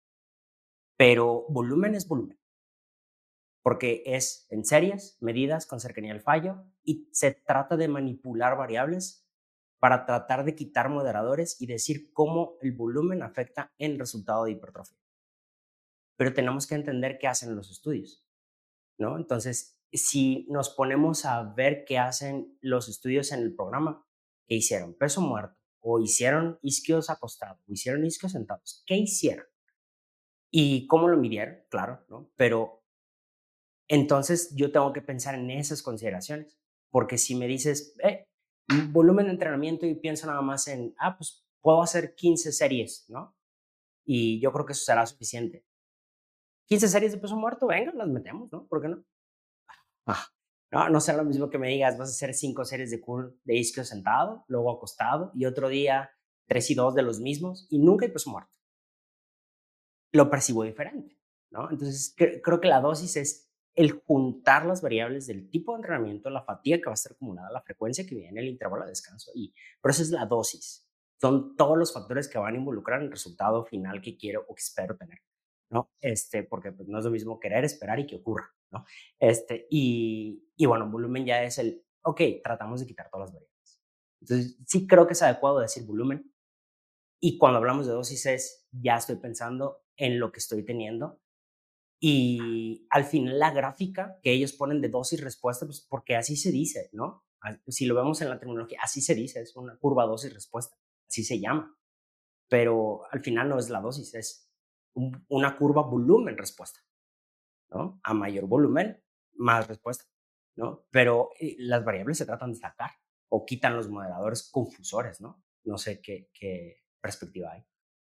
Pero volumen es volumen, porque es en series, medidas con cercanía al fallo, y se trata de manipular variables para tratar de quitar moderadores y decir cómo el volumen afecta en el resultado de hipertrofia. Pero tenemos que entender qué hacen los estudios, ¿no? Entonces, si nos ponemos a ver qué hacen los estudios en el programa, ¿qué hicieron? Peso muerto, o hicieron isquios acostados, o hicieron isquios sentados, ¿qué hicieron? ¿Y cómo lo midieron? Claro, ¿no? Pero entonces yo tengo que pensar en esas consideraciones, porque si me dices, volumen de entrenamiento y pienso nada más en, pues puedo hacer 15 series, ¿no? Y yo creo que eso será suficiente. 15 series de peso muerto, venga, las metemos, ¿no? ¿Por qué no? No será lo mismo que me digas, vas a hacer 5 series de curl de isquio sentado, luego acostado, y otro día 3 y 2 de los mismos, y nunca hay peso muerto. Lo percibo diferente, ¿no? Entonces, creo que la dosis es el juntar las variables del tipo de entrenamiento, la fatiga que va a estar acumulada, la frecuencia que viene, el intervalo de descanso, pero eso es la dosis. Son todos los factores que van a involucrar en el resultado final que quiero o que espero tener, ¿no? Porque pues, no es lo mismo querer, esperar y que ocurra, ¿no? Y bueno, volumen ya es tratamos de quitar todas las variables. Entonces, sí creo que es adecuado decir volumen, y cuando hablamos de dosis ya estoy pensando en lo que estoy teniendo. Y al final la gráfica que ellos ponen de dosis-respuesta, pues porque así se dice, ¿no? Si lo vemos en la terminología, así se dice, es una curva dosis-respuesta, así se llama. Pero al final no es la dosis, es una curva volumen-respuesta, ¿no? A mayor volumen, más respuesta, ¿no? Pero las variables se tratan de sacar o quitan los moderadores confusores, ¿no? No sé qué perspectiva hay.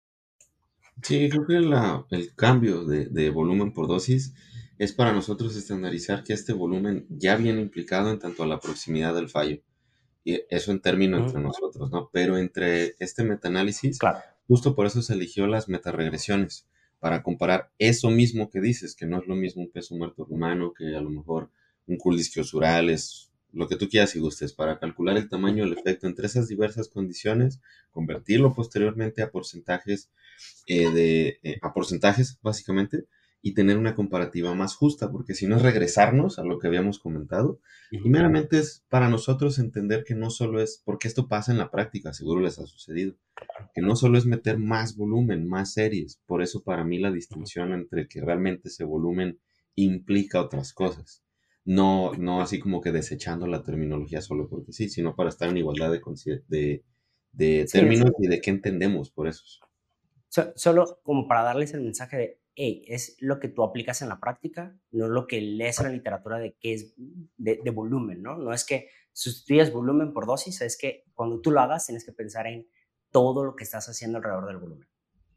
Sí, creo que el cambio de volumen por dosis es para nosotros estandarizar que este volumen ya viene implicado en tanto a la proximidad del fallo. Y eso en términos entre nosotros, ¿no? Pero entre este metaanálisis, claro, justo por eso se eligió las metaregresiones, para comparar eso mismo que dices, que no es lo mismo un peso muerto humano que a lo mejor un curl isquiosural, es lo que tú quieras y gustes, para calcular el tamaño del efecto entre esas diversas condiciones, convertirlo posteriormente a porcentajes, a porcentajes básicamente, y tener una comparativa más justa, porque si no es regresarnos a lo que habíamos comentado, y meramente es para nosotros entender que no solo es, porque esto pasa en la práctica, seguro les ha sucedido, que no solo es meter más volumen, más series, por eso para mí la distinción entre que realmente ese volumen implica otras cosas. No así como que desechando la terminología solo porque sí, sino para estar en igualdad de Sí, términos y de qué entendemos por eso. Solo como para darles el mensaje de, es lo que tú aplicas en la práctica, no lo que lees en la literatura de qué es de volumen, ¿no? No es que sustituyas volumen por dosis, es que cuando tú lo hagas tienes que pensar en todo lo que estás haciendo alrededor del volumen.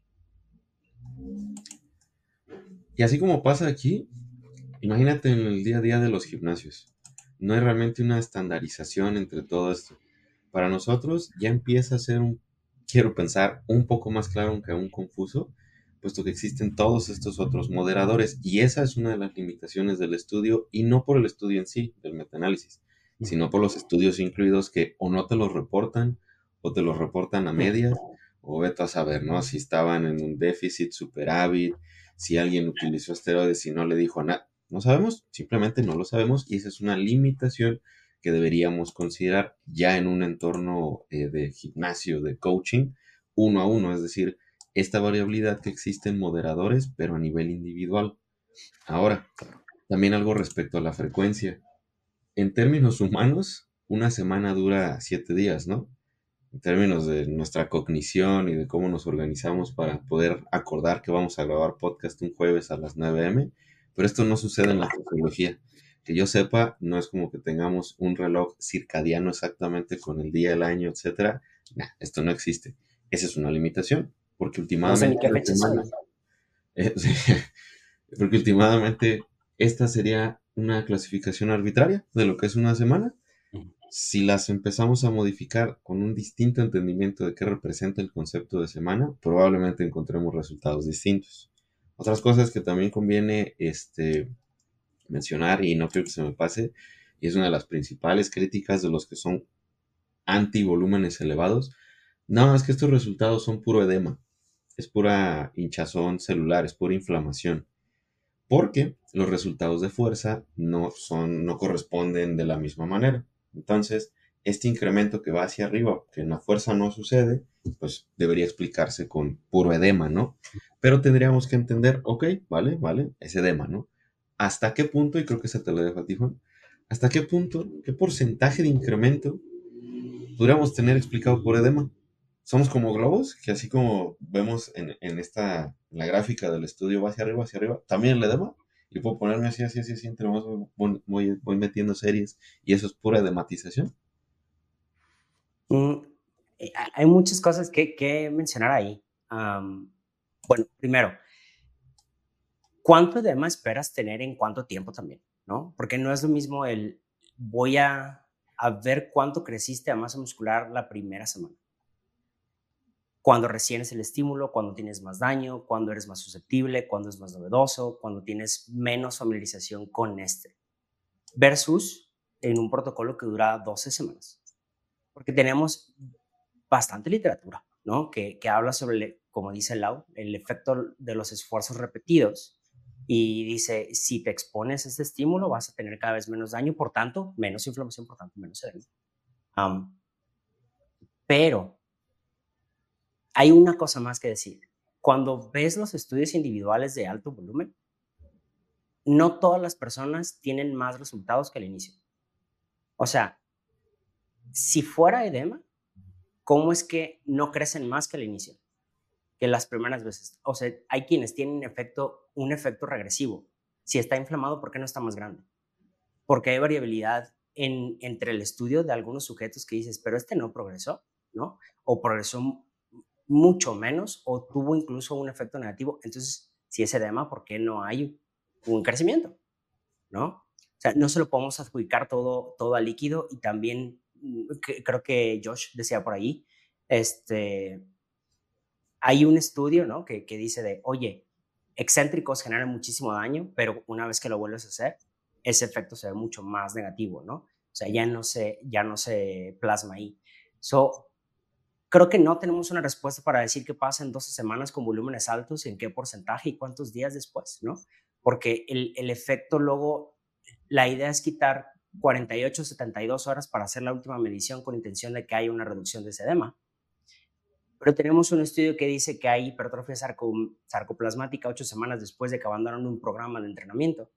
Y así como pasa aquí, imagínate en el día a día de los gimnasios. No hay realmente una estandarización entre todo esto. Para nosotros ya empieza a ser quiero pensar, un poco más claro aunque aún confuso, puesto que existen todos estos otros moderadores y esa es una de las limitaciones del estudio y no por el estudio en sí, del metaanálisis, sino por los estudios incluidos que o no te los reportan o te los reportan a medias o vete a saber, ¿no? Si estaban en un déficit, superávit, si alguien utilizó esteroides y no le dijo nada. No sabemos, simplemente no lo sabemos y esa es una limitación que deberíamos considerar ya en un entorno de gimnasio, de coaching, uno a uno, es decir, esta variabilidad que existe en moderadores, pero a nivel individual. Ahora, también algo respecto a la frecuencia. En términos humanos, una semana dura 7 días, ¿no? En términos de nuestra cognición y de cómo nos organizamos para poder acordar que vamos a grabar podcast un jueves a las 9 m, pero esto no sucede en la fisiología. Que yo sepa, no es como que tengamos un reloj circadiano exactamente con el día, el año, etcétera. Nah, esto no existe. Esa es una limitación, porque No sé ni últimamente qué fecha son. sí, porque últimamente esta sería una clasificación arbitraria de lo que es una semana. Si las empezamos a modificar con un distinto entendimiento de qué representa el concepto de semana, probablemente encontremos resultados distintos. Otras cosas que también conviene mencionar, y no quiero que se me pase, y es una de las principales críticas de los que son anti-volúmenes elevados. No, es que estos resultados son puro edema, es pura hinchazón celular, es pura inflamación, porque los resultados de fuerza no corresponden de la misma manera. Entonces, este incremento que va hacia arriba, que en la fuerza no sucede, pues debería explicarse con puro edema, ¿no? Pero tendríamos que entender, ok, vale, es edema, ¿no? ¿Hasta qué punto, y creo que se te lo dejo a ti, Juan, hasta qué punto, qué porcentaje de incremento podríamos tener explicado por edema? Somos como globos, que así como vemos en la gráfica del estudio va hacia arriba, también el edema, y puedo ponerme así, entre más voy metiendo series, y eso es pura edematización. Hay muchas cosas que mencionar ahí. Bueno, primero, ¿cuánto edema esperas tener en cuánto tiempo también? ¿No? Porque no es lo mismo voy a ver cuánto creciste a masa muscular la primera semana. Cuando recién es el estímulo, cuando tienes más daño, cuando eres más susceptible, cuando es más novedoso, cuando tienes menos familiarización con versus en un protocolo que dura 12 semanas. Porque tenemos bastante literatura, ¿no? Que habla sobre, como dice Lau, el efecto de los esfuerzos repetidos. Y dice, si te expones a este estímulo, vas a tener cada vez menos daño, por tanto, menos inflamación, por tanto, menos edema. Pero hay una cosa más que decir. Cuando ves los estudios individuales de alto volumen, no todas las personas tienen más resultados que al inicio. O sea, si fuera edema, ¿cómo es que no crecen más que al inicio? Que las primeras veces. O sea, hay quienes tienen un efecto regresivo. Si está inflamado, ¿por qué no está más grande? Porque hay variabilidad entre el estudio de algunos sujetos que dices, pero este no progresó, ¿no? O progresó mucho menos, o tuvo incluso un efecto negativo. Entonces, si es edema, ¿por qué no hay un crecimiento? ¿No? O sea, no se lo podemos adjudicar todo al líquido, y también creo que Josh decía por ahí, hay un estudio, ¿no? que dice oye, excéntricos generan muchísimo daño, pero una vez que lo vuelves a hacer, ese efecto se ve mucho más negativo, ¿no? O sea, ya no se plasma ahí. Creo que no tenemos una respuesta para decir qué pasa en 12 semanas con volúmenes altos, en qué porcentaje y cuántos días después, ¿no? Porque el efecto luego, la idea es quitar 48, 72 horas para hacer la última medición con intención de que haya una reducción de ese edema. Pero tenemos un estudio que dice que hay hipertrofia sarcoplasmática 8 semanas después de que abandonaron un programa de entrenamiento.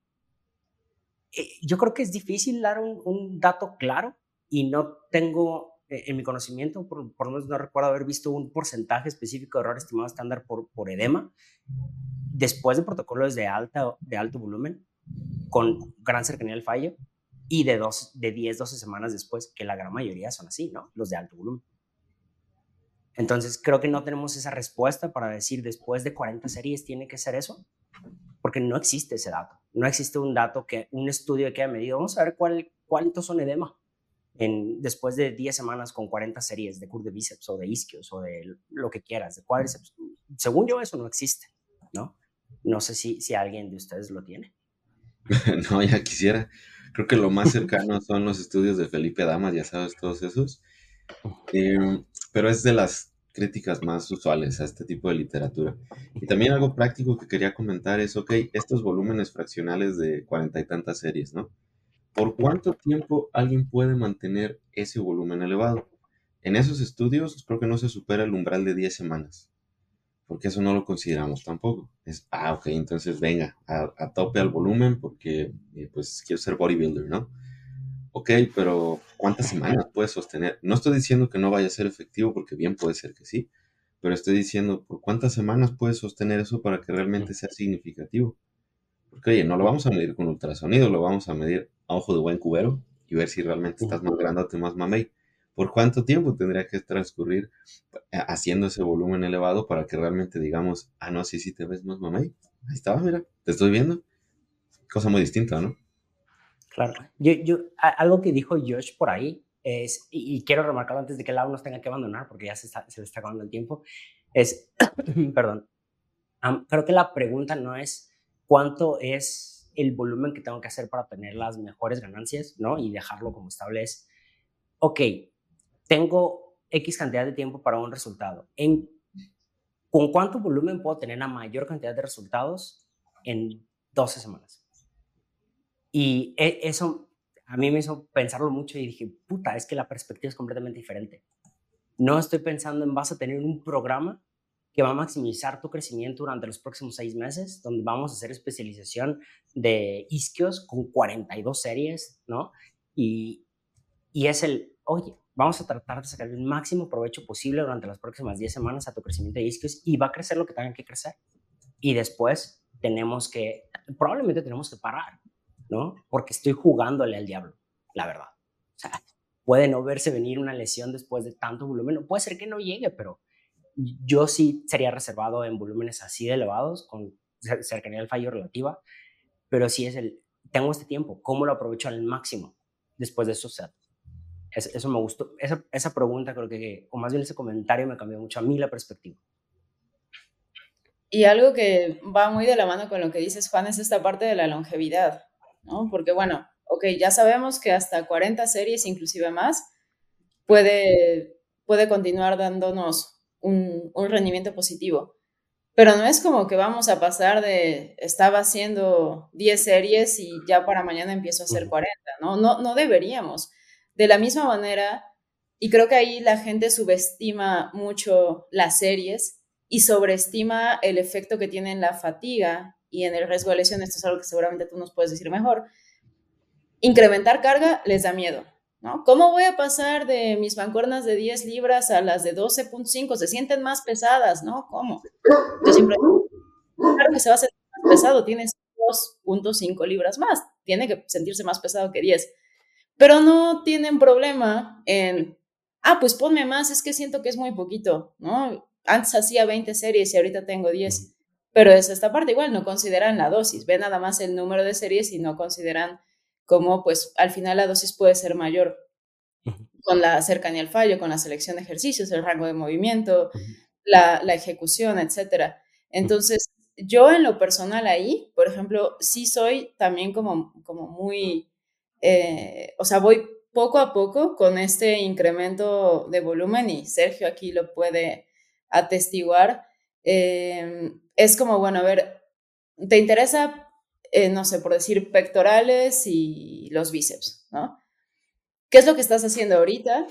Yo creo que es difícil dar un dato claro, y no tengo en mi conocimiento, por lo menos no recuerdo haber visto un porcentaje específico de error estimado estándar por edema después de protocolos de alto volumen con gran cercanía al fallo, y de 10, 12 semanas después, que la gran mayoría son así, ¿no? Los de alto volumen. Entonces, creo que no tenemos esa respuesta para decir después de 40 series tiene que ser eso, porque no existe ese dato. No existe un estudio que haya medido. Vamos a ver cuántos son edema después de 10 semanas con 40 series de curl de bíceps o de isquios o de lo que quieras, de cuádriceps. Según yo, eso no existe, ¿no? No sé si alguien de ustedes lo tiene. No, ya quisiera. Creo que lo más cercano son los estudios de Felipe Damas, ya sabes, todos esos. Pero es de las críticas más usuales a este tipo de literatura. Y también algo práctico que quería comentar es, ok, estos volúmenes fraccionales de 40 y tantas series, ¿no? ¿Por cuánto tiempo alguien puede mantener ese volumen elevado? En esos estudios creo que no se supera el umbral de 10 semanas, porque eso no lo consideramos tampoco. Ok, entonces venga, a tope al volumen porque pues quiero ser bodybuilder, ¿no? Ok, pero ¿cuántas semanas puedes sostener? No estoy diciendo que no vaya a ser efectivo, porque bien puede ser que sí, pero estoy diciendo, ¿por cuántas semanas puedes sostener eso para que realmente sea significativo? Porque, oye, no lo vamos a medir con ultrasonido, lo vamos a medir a ojo de buen cubero y ver si realmente estás más grandote, más mamey. ¿Por cuánto tiempo tendría que transcurrir haciendo ese volumen elevado para que realmente digamos, ah, no, sí te ves más mamey? Ahí estaba, mira, te estoy viendo. Cosa muy distinta, ¿no? Claro. Algo que dijo Josh por ahí es, y quiero remarcarlo antes de que Lau nos tenga que abandonar porque ya se le está acabando el tiempo, es, perdón, creo que la pregunta no es cuánto es el volumen que tengo que hacer para tener las mejores ganancias, ¿no? Y dejarlo como estable es, ok, tengo X cantidad de tiempo para un resultado. ¿Con cuánto volumen puedo tener la mayor cantidad de resultados en 12 semanas? Y eso a mí me hizo pensarlo mucho y dije, puta, es que la perspectiva es completamente diferente. No estoy pensando en vas a tener un programa que va a maximizar tu crecimiento durante los próximos 6 meses, donde vamos a hacer especialización de isquios con 42 series, ¿no? Y es oye, vamos a tratar de sacar el máximo provecho posible durante las próximas 10 semanas a tu crecimiento de isquios y va a crecer lo que tenga que crecer. Y después probablemente tenemos que parar, ¿no? Porque estoy jugándole al diablo, la verdad. O sea, puede no verse venir una lesión después de tanto volumen, puede ser que no llegue, pero yo sí sería reservado en volúmenes así de elevados, con cercanía al fallo relativa, pero sí tengo este tiempo, ¿cómo lo aprovecho al máximo después de esos sets? Eso me gustó, esa pregunta creo que, o más bien ese comentario me cambió mucho a mí la perspectiva. Y algo que va muy de la mano con lo que dices, Juan, es esta parte de la longevidad, ¿no? Porque bueno, ok, ya sabemos que hasta 40 series, inclusive más, puede continuar dándonos un rendimiento positivo. Pero no es como que vamos a pasar estaba haciendo 10 series y ya para mañana empiezo a hacer 40, ¿no? No deberíamos. De la misma manera, y creo que ahí la gente subestima mucho las series y sobreestima el efecto que tiene en la fatiga y en el riesgo de lesión. Esto es algo que seguramente tú nos puedes decir mejor. Incrementar carga les da miedo, ¿no? ¿Cómo voy a pasar de mis mancuernas de 10 libras a las de 12.5? Se sienten más pesadas, ¿no? ¿Cómo? Yo siempre digo, claro que se va a sentir más pesado, tienes 2.5 libras más, tiene que sentirse más pesado que 10. Pero no tienen problema en, pues ponme más, es que siento que es muy poquito, ¿no? Antes hacía 20 series y ahorita tengo 10. Pero es esta parte igual, no consideran la dosis, ven nada más el número de series y no consideran cómo, pues, al final la dosis puede ser mayor con la cercanía al fallo, con la selección de ejercicios, el rango de movimiento, la ejecución, etcétera. Entonces, yo en lo personal ahí, por ejemplo, sí soy también como muy, o sea, voy poco a poco con este incremento de volumen y Sergio aquí lo puede atestiguar. Es como, bueno, a ver, ¿te interesa, no sé, por decir pectorales y los bíceps, ¿no? ¿Qué es lo que estás haciendo ahorita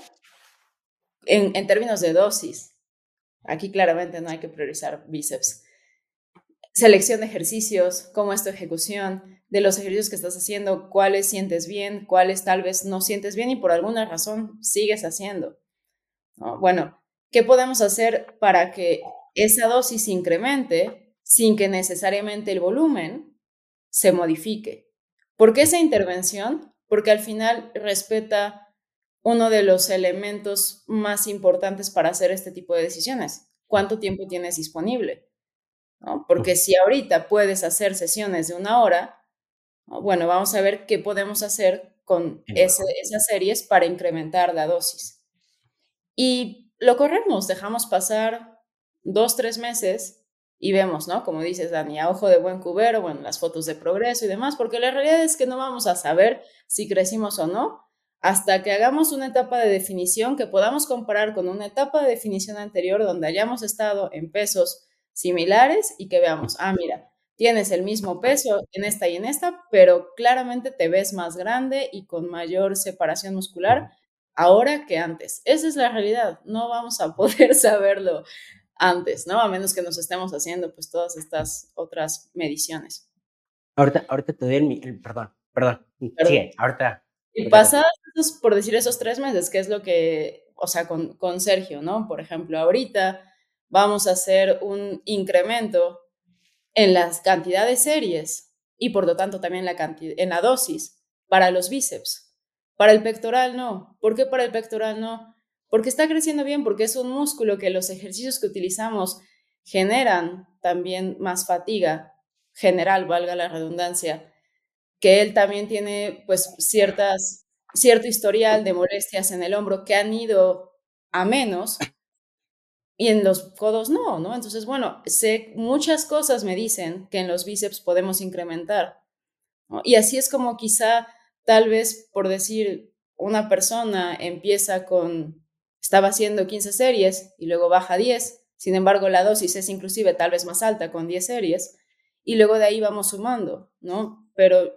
en términos de dosis? Aquí claramente no hay que priorizar bíceps. Selección de ejercicios, cómo es tu ejecución, de los ejercicios que estás haciendo, cuáles sientes bien, cuáles tal vez no sientes bien y por alguna razón sigues haciendo, ¿no? Bueno, ¿qué podemos hacer para que esa dosis incremente sin que necesariamente el volumen se modifique? ¿Por qué esa intervención? Porque al final respeta uno de los elementos más importantes para hacer este tipo de decisiones. ¿Cuánto tiempo tienes disponible? ¿No? Porque si ahorita puedes hacer sesiones de 1 hora, ¿no? Bueno, vamos a ver qué podemos hacer con esas series para incrementar la dosis. Y lo corremos, dejamos pasar 2, 3 meses y vemos, ¿no? Como dices, Dani, a ojo de buen cubero, bueno, las fotos de progreso y demás, porque la realidad es que no vamos a saber si crecimos o no hasta que hagamos una etapa de definición que podamos comparar con una etapa de definición anterior donde hayamos estado en pesos similares y que veamos, mira, tienes el mismo peso en esta y en esta, pero claramente te ves más grande y con mayor separación muscular ahora que antes. Esa es la realidad, no vamos a poder saberlo antes, ¿no? A menos que nos estemos haciendo pues todas estas otras mediciones. Ahorita te doy perdón. Sí, ahorita. Y pasadas, por decir esos 3 meses, que es lo que, o sea, con Sergio, ¿no? Por ejemplo, ahorita vamos a hacer un incremento en la cantidad de series y por lo tanto también en la dosis para los bíceps. Para el pectoral no. ¿Por qué para el pectoral no? Porque está creciendo bien, porque es un músculo que los ejercicios que utilizamos generan también más fatiga general, valga la redundancia. que él también tiene pues cierto historial de molestias en el hombro que han ido a menos y en los codos no, Entonces, bueno, sé muchas cosas me dicen que en los bíceps podemos incrementar, ¿no? Y así es como quizá, tal vez, por decir, una persona estaba haciendo 15 series y luego baja a 10, sin embargo, la dosis es inclusive tal vez más alta con 10 series, y luego de ahí vamos sumando, ¿no? Pero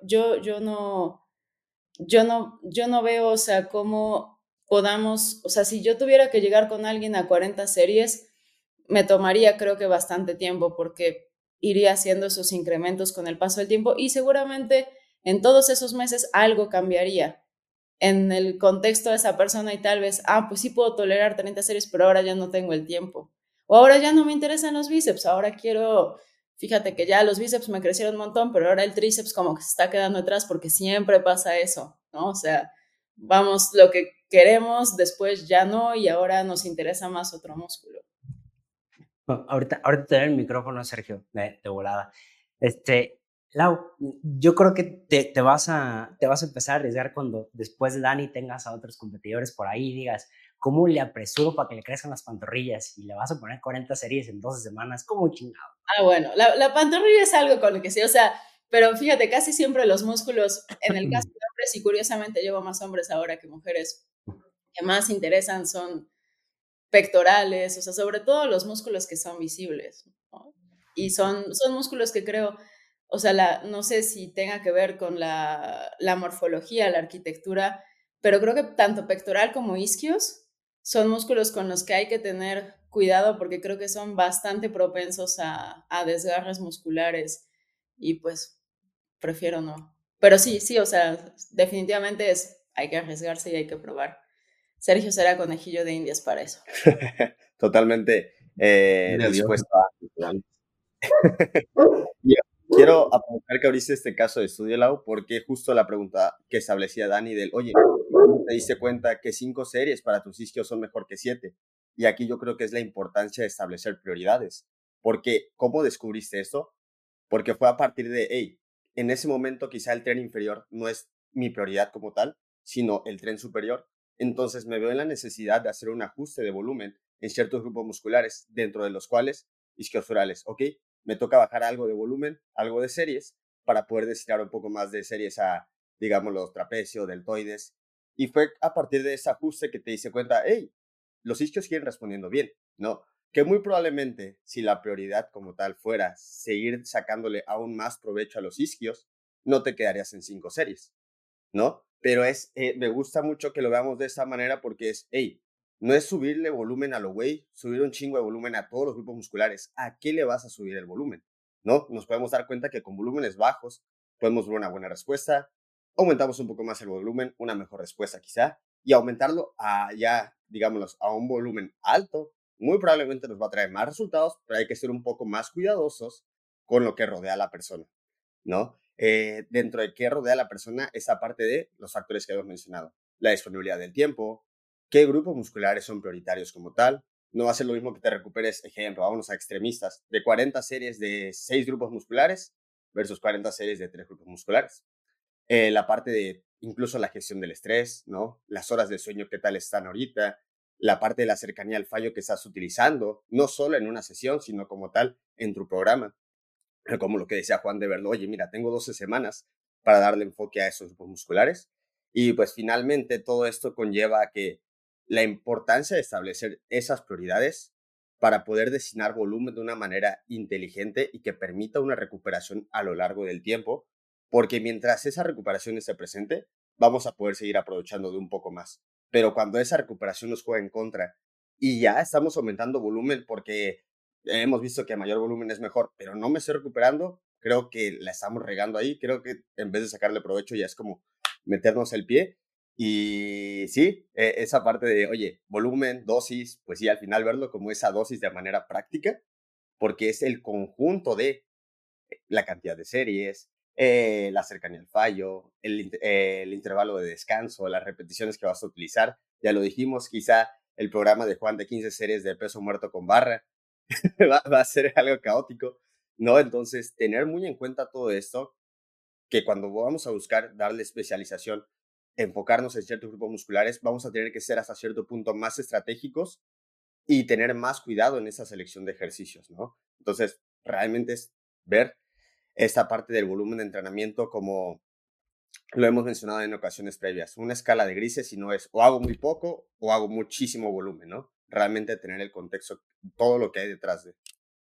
yo no veo, o sea, cómo podamos, o sea, si yo tuviera que llegar con alguien a 40 series, me tomaría creo que bastante tiempo porque iría haciendo esos incrementos con el paso del tiempo y seguramente en todos esos meses algo cambiaría en el contexto de esa persona y tal vez, pues sí puedo tolerar 30 series, pero ahora ya no tengo el tiempo. O ahora ya no me interesan los bíceps, ahora fíjate que ya los bíceps me crecieron un montón, pero ahora el tríceps como que se está quedando atrás porque siempre pasa eso, ¿no? O sea, vamos, lo que queremos, después ya no, y ahora nos interesa más otro músculo. Ahorita te doy el micrófono, Sergio, de volada. Lau, yo creo que te vas a empezar a arriesgar cuando después de Dani tengas a otros competidores por ahí y digas, ¿cómo le apresuro para que le crezcan las pantorrillas? Y le vas a poner 40 series en 12 semanas, como chingado. Bueno, la pantorrilla es algo con lo que sí, o sea, pero fíjate, casi siempre los músculos, en el caso de hombres, y curiosamente llevo más hombres ahora que mujeres, que más interesan son pectorales, o sea, sobre todo los músculos que son visibles, ¿no? Y son músculos que creo, o sea, no sé si tenga que ver con la morfología, la arquitectura, pero creo que tanto pectoral como isquios son músculos con los que hay que tener cuidado porque creo que son bastante propensos a desgarres musculares y pues prefiero no. Pero sí, o sea, definitivamente hay que arriesgarse y hay que probar. Sergio será conejillo de indias para eso. Totalmente Dile adiós. dispuesto a... Quiero aprovechar que abriste este caso de Estudio Lau porque justo la pregunta que establecía Dani del, oye, ¿cómo te diste cuenta que 5 series para tus isquios son mejor que 7? Y aquí yo creo que es la importancia de establecer prioridades. Porque, ¿cómo descubriste esto? Porque fue a partir de, hey, en ese momento quizá el tren inferior no es mi prioridad como tal, sino el tren superior. Entonces me veo en la necesidad de hacer un ajuste de volumen en ciertos grupos musculares, dentro de los cuales isquiosurales, ¿ok? Me toca bajar algo de volumen, algo de series, para poder destinar un poco más de series a, digamos, los trapecios, deltoides. Y fue a partir de ese ajuste que te diste cuenta, hey, los isquios siguen respondiendo bien, ¿no? Que muy probablemente, si la prioridad como tal fuera seguir sacándole aún más provecho a los isquios, no te quedarías en 5 series, ¿no? Pero me gusta mucho que lo veamos de esa manera porque hey, no es subirle volumen a lo güey, subir un chingo de volumen a todos los grupos musculares. ¿A qué le vas a subir el volumen? ¿No? Nos podemos dar cuenta que con volúmenes bajos podemos ver una buena respuesta, aumentamos un poco más el volumen, una mejor respuesta quizá, y aumentarlo a ya, digámoslo, a un volumen alto, muy probablemente nos va a traer más resultados, pero hay que ser un poco más cuidadosos con lo que rodea a la persona, ¿no? Dentro de qué rodea a la persona, esa parte de los factores que hemos mencionado, la disponibilidad del tiempo, qué grupos musculares son prioritarios como tal. No va a ser lo mismo que te recuperes, ejemplo, vámonos a extremistas, de 40 series de 6 grupos musculares versus 40 series de 3 grupos musculares. La parte de incluso la gestión del estrés, ¿no? Las horas de sueño, qué tal están ahorita, la parte de la cercanía al fallo que estás utilizando, no solo en una sesión, sino como tal en tu programa. Como lo que decía Juan de Verlo, oye, mira, tengo 12 semanas para darle enfoque a esos grupos musculares. Y pues finalmente todo esto conlleva a que la importancia de establecer esas prioridades para poder destinar volumen de una manera inteligente y que permita una recuperación a lo largo del tiempo, porque mientras esa recuperación esté presente, vamos a poder seguir aprovechando de un poco más. Pero cuando esa recuperación nos juega en contra y ya estamos aumentando volumen porque hemos visto que a mayor volumen es mejor, pero no me estoy recuperando, creo que la estamos regando ahí, creo que en vez de sacarle provecho ya es como meternos el pie. Y sí, esa parte de, oye, volumen, dosis, pues sí, al final verlo como esa dosis de manera práctica, porque es el conjunto de la cantidad de series, la cercanía al fallo, el intervalo de descanso, las repeticiones que vas a utilizar. Ya lo dijimos, quizá el programa de Juan de 15 series de peso muerto con barra va a ser algo caótico, ¿no? Entonces, tener muy en cuenta todo esto que cuando vamos a buscar darle especialización, enfocarnos en ciertos grupos musculares, vamos a tener que ser hasta cierto punto más estratégicos y tener más cuidado en esa selección de ejercicios, ¿no? Entonces, realmente es ver esta parte del volumen de entrenamiento como lo hemos mencionado en ocasiones previas, una escala de grises y no es o hago muy poco o hago muchísimo volumen, ¿no? Realmente tener el contexto, todo lo que hay detrás de.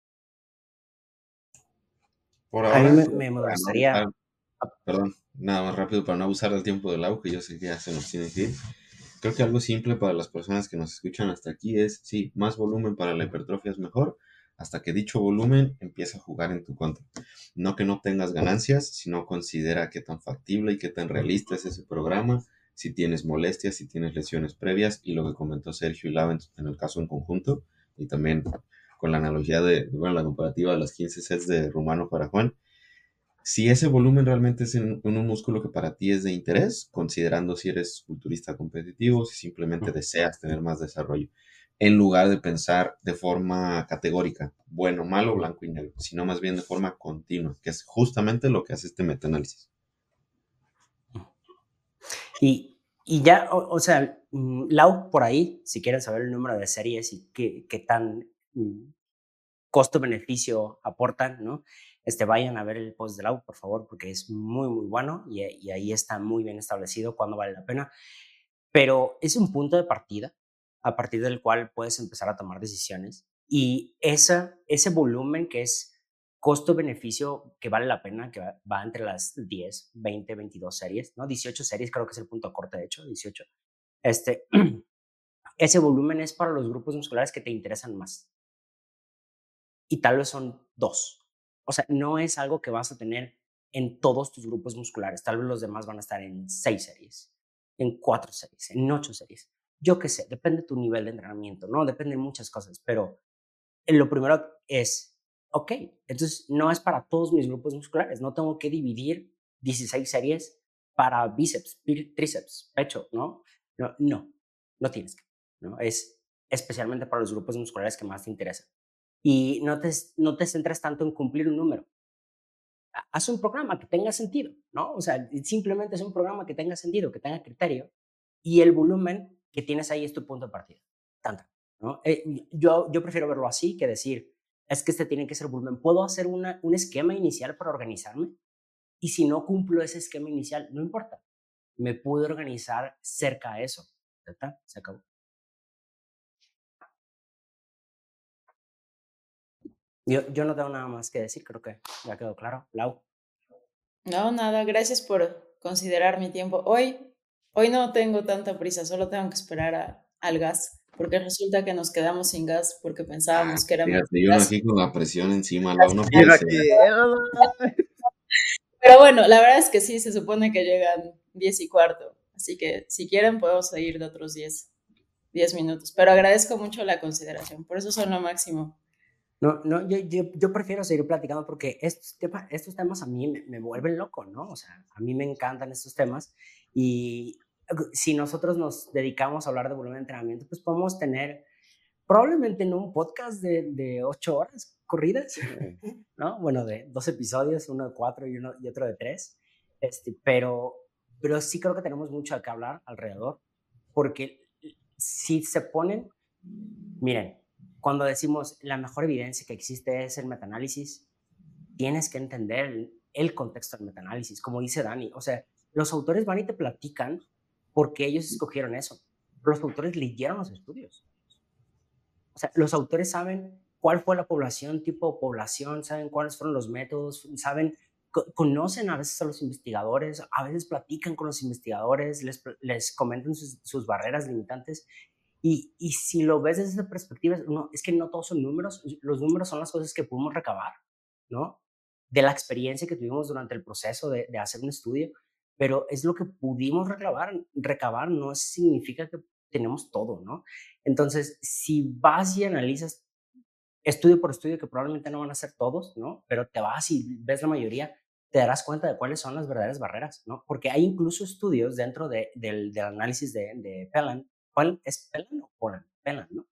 Por A mí ahora, me para no gustaría... abusar, perdón, nada más rápido para no abusar del tiempo del Lau, que yo sé que ya se nos tiene que ir. Creo que algo simple para las personas que nos escuchan hasta aquí es, sí, más volumen para la hipertrofia es mejor, hasta que dicho volumen empiece a jugar en tu contra. No que no tengas ganancias, sino considera qué tan factible y qué tan realista es ese programa, si tienes molestias, si tienes lesiones previas, y lo que comentó Sergio y Lau en el caso en conjunto, y también con la analogía bueno, la comparativa de las 15 sets de Rumano para Juan. Si ese volumen realmente es en un músculo que para ti es de interés, considerando si eres culturista competitivo, si simplemente deseas tener más desarrollo, en lugar de pensar de forma categórica, bueno, malo, blanco y negro, sino más bien de forma continua, que es justamente lo que hace este metaanálisis. Y ya, o sea, Lau, por ahí, si quieren saber el número de series y qué tan costo-beneficio aportan, ¿no? Vayan a ver el post de Lau, por favor, porque es muy, muy bueno y ahí está muy bien establecido cuándo vale la pena. Pero es un punto de partida a partir del cual puedes empezar a tomar decisiones y ese volumen que es costo-beneficio que vale la pena, que va entre las 10, 20, 22 series, ¿no? 18 series creo que es el punto corte, de hecho, 18. Ese volumen es para los grupos musculares que te interesan más. Y tal vez son 2. O sea, no es algo que vas a tener en todos tus grupos musculares. Tal vez los demás van a estar en 6 series, en 4 series, en 8 series. Yo qué sé, depende de tu nivel de entrenamiento, ¿no? Depende de muchas cosas, pero lo primero es, ok, entonces no es para todos mis grupos musculares. No tengo que dividir 16 series para bíceps, tríceps, pecho, ¿no? No tienes que, ¿no? Es especialmente para los grupos musculares que más te interesan. Y no te centres tanto en cumplir un número. Haz un programa que tenga sentido, ¿no? O sea, simplemente es un programa que tenga sentido, que tenga criterio, y el volumen que tienes ahí es tu punto de partida. Tanto, ¿no? Yo prefiero verlo así que decir, es que tiene que ser volumen. ¿Puedo hacer un esquema inicial para organizarme? Y si no cumplo ese esquema inicial, no importa. Me puedo organizar cerca a eso. ¿Ya está? Se acabó. Yo no tengo nada más que decir, creo que ya quedó claro. Lau. No, nada, gracias por considerar mi tiempo. Hoy no tengo tanta prisa, solo tengo que esperar al gas, porque resulta que nos quedamos sin gas porque pensábamos que era menos Fíjate, yo no gas. aquí con la presión encima, Lau, no Mira puede ser. que... Pero bueno, la verdad es que sí, se supone que llegan 10:15, así que si quieren podemos seguir de otros 10 minutos, pero agradezco mucho la consideración, por eso son lo máximo. No, yo prefiero seguir platicando porque estos temas a mí me vuelven loco, ¿no? O sea, a mí me encantan estos temas y si nosotros nos dedicamos a hablar de volumen de entrenamiento, pues podemos tener probablemente en un podcast de 8 horas corridas, ¿no? Bueno, de 2 episodios, uno de 4 y otro de 3, pero sí creo que tenemos mucho de qué hablar alrededor porque si se ponen, miren, cuando decimos la mejor evidencia que existe es el metaanálisis, tienes que entender el contexto del metaanálisis, como dice Dani. O sea, los autores van y te platican por qué ellos escogieron eso. Los autores leyeron los estudios. O sea, los autores saben cuál fue la población, tipo de población, saben cuáles fueron los métodos, conocen a veces a los investigadores, a veces platican con los investigadores, les comentan sus barreras limitantes. Y si lo ves desde esa perspectiva, no, es que no todos son números, los números son las cosas que pudimos recabar, ¿no? De la experiencia que tuvimos durante el proceso de hacer un estudio, pero es lo que pudimos recabar no significa que tenemos todo, ¿no? Entonces, si vas y analizas estudio por estudio, que probablemente no van a ser todos, ¿no? Pero te vas y ves la mayoría, te darás cuenta de cuáles son las verdaderas barreras, ¿no? Porque hay incluso estudios dentro del análisis de Pellan. ¿Cuál es Pellan o Polan? Pellan, ¿no?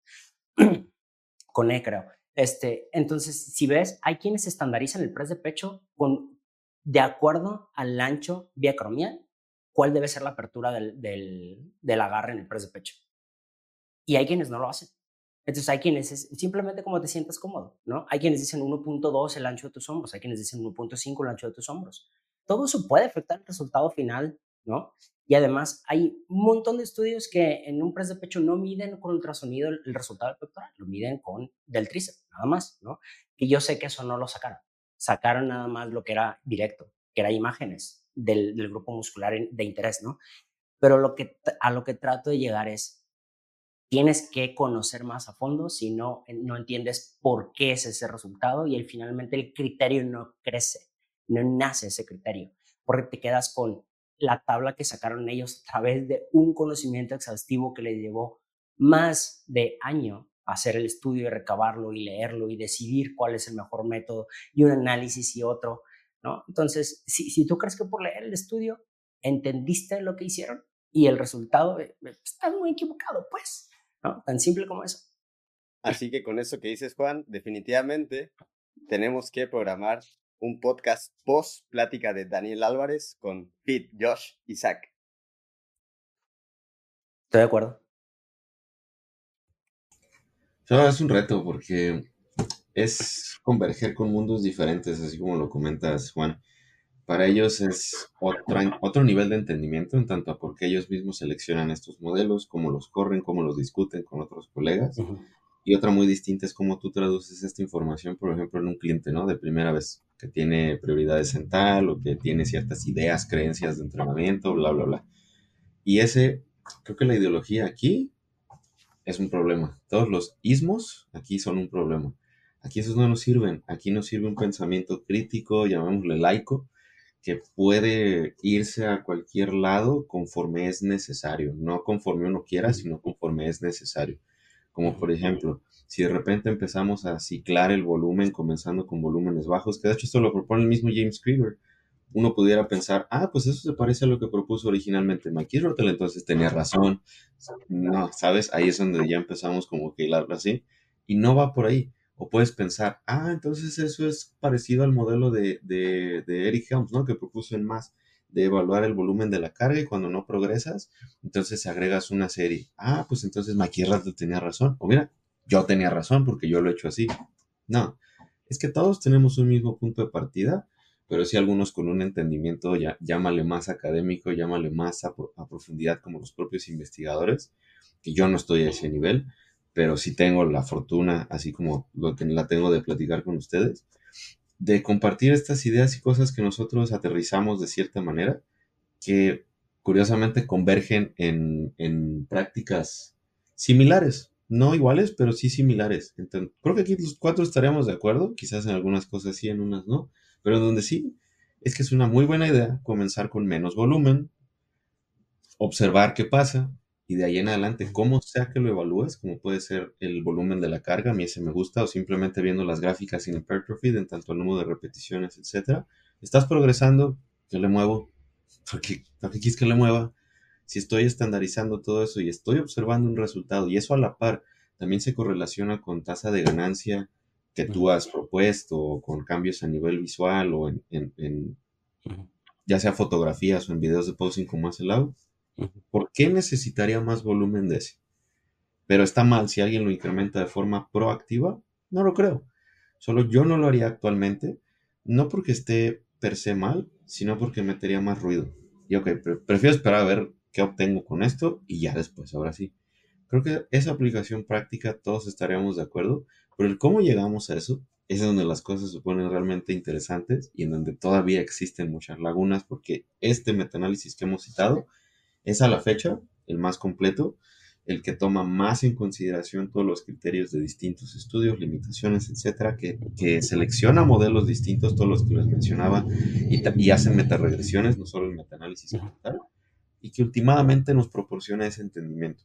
Con E, creo. Entonces, si ves, hay quienes estandarizan el press de pecho con de acuerdo al ancho biacromial, cuál debe ser la apertura del agarre en el press de pecho. Y hay quienes no lo hacen. Entonces hay quienes simplemente como te sientas cómodo, ¿no? Hay quienes dicen 1.2 el ancho de tus hombros, hay quienes dicen 1.5 el ancho de tus hombros. Todo eso puede afectar el resultado final, ¿no? Y además hay un montón de estudios que en un press de pecho no miden con ultrasonido el resultado del pectoral, lo miden con del tríceps, nada más, ¿no? Y yo sé que eso no lo sacaron. Sacaron nada más lo que era directo, que era imágenes del grupo muscular de interés, ¿no? Pero a lo que trato de llegar es, tienes que conocer más a fondo, si no, no entiendes por qué es ese resultado y finalmente el criterio no crece, no nace ese criterio, porque te quedas con la tabla que sacaron ellos a través de un conocimiento exhaustivo que les llevó más de año hacer el estudio y recabarlo y leerlo y decidir cuál es el mejor método y un análisis y otro, ¿no? Entonces, si tú crees que por leer el estudio entendiste lo que hicieron y el resultado, estás muy equivocado, pues. ¿No? Tan simple como eso. Así que con eso que dices, Juan, definitivamente tenemos que programar un podcast post plática de Daniel Álvarez con Pete, Josh y Zach. Estoy de acuerdo. Es un reto porque es converger con mundos diferentes, así como lo comentas, Juan. Para ellos es otro nivel de entendimiento en tanto a por qué ellos mismos seleccionan estos modelos, cómo los corren, cómo los discuten con otros colegas. Y otra muy distinta es cómo tú traduces esta información, por ejemplo, en un cliente, ¿no? De primera vez, que tiene prioridades en tal o que tiene ciertas ideas, creencias de entrenamiento, bla, bla, bla. Y creo que la ideología aquí es un problema. Todos los ismos aquí son un problema. Aquí esos no nos sirven. Aquí nos sirve un pensamiento crítico, llamémosle laico, que puede irse a cualquier lado conforme es necesario. No conforme uno quiera, sino conforme es necesario. Como por ejemplo, si de repente empezamos a ciclar el volumen comenzando con volúmenes bajos, que de hecho esto lo propone el mismo James Krieger, uno pudiera pensar, pues eso se parece a lo que propuso originalmente Mike Israel, entonces tenía razón. No, ¿sabes? Ahí es donde ya empezamos como que hilarlo así. Y no va por ahí. O puedes pensar, entonces eso es parecido al modelo de Eric Helms, ¿no? Que propuso en más de evaluar el volumen de la carga y cuando no progresas, entonces agregas una serie. Pues entonces Mike Israel tenía razón. O mira, yo tenía razón porque yo lo he hecho así. No, es que todos tenemos un mismo punto de partida, pero sí algunos con un entendimiento, llámale más académico, llámale más a profundidad como los propios investigadores, que yo no estoy a ese nivel, pero sí tengo la fortuna, así como lo que la tengo de platicar con ustedes, de compartir estas ideas y cosas que nosotros aterrizamos de cierta manera, que curiosamente convergen en prácticas similares, no iguales, pero sí similares. Entonces, creo que aquí los cuatro estaríamos de acuerdo, quizás en algunas cosas sí, en unas no, pero en donde sí, es que es una muy buena idea comenzar con menos volumen, observar qué pasa y de ahí en adelante, como sea que lo evalúes, como puede ser el volumen de la carga, a mí ese me gusta, o simplemente viendo las gráficas en hypertrophy, en tanto al número de repeticiones, etcétera. Estás progresando, yo le muevo, ¿para qué quieres que le mueva? Si estoy estandarizando todo eso y estoy observando un resultado, y eso a la par también se correlaciona con tasa de ganancia que tú has propuesto, o con cambios a nivel visual, o en ya sea fotografías o en videos de posing como hace Lau, ¿por qué necesitaría más volumen de ese? Pero está mal si alguien lo incrementa de forma proactiva, no lo creo. Solo yo no lo haría actualmente, no porque esté per se mal, sino porque metería más ruido. Y ok, prefiero esperar a ver qué obtengo con esto y ya después, ahora sí. Creo que esa aplicación práctica todos estaríamos de acuerdo, pero el cómo llegamos a eso es donde las cosas se ponen realmente interesantes y en donde todavía existen muchas lagunas porque este metaanálisis que hemos citado es a la fecha el más completo, el que toma más en consideración todos los criterios de distintos estudios, limitaciones, etcétera, que selecciona modelos distintos, todos los que les mencionaba, y hace metaregresiones, no solo el metaanálisis como tal, y que últimamente nos proporciona ese entendimiento.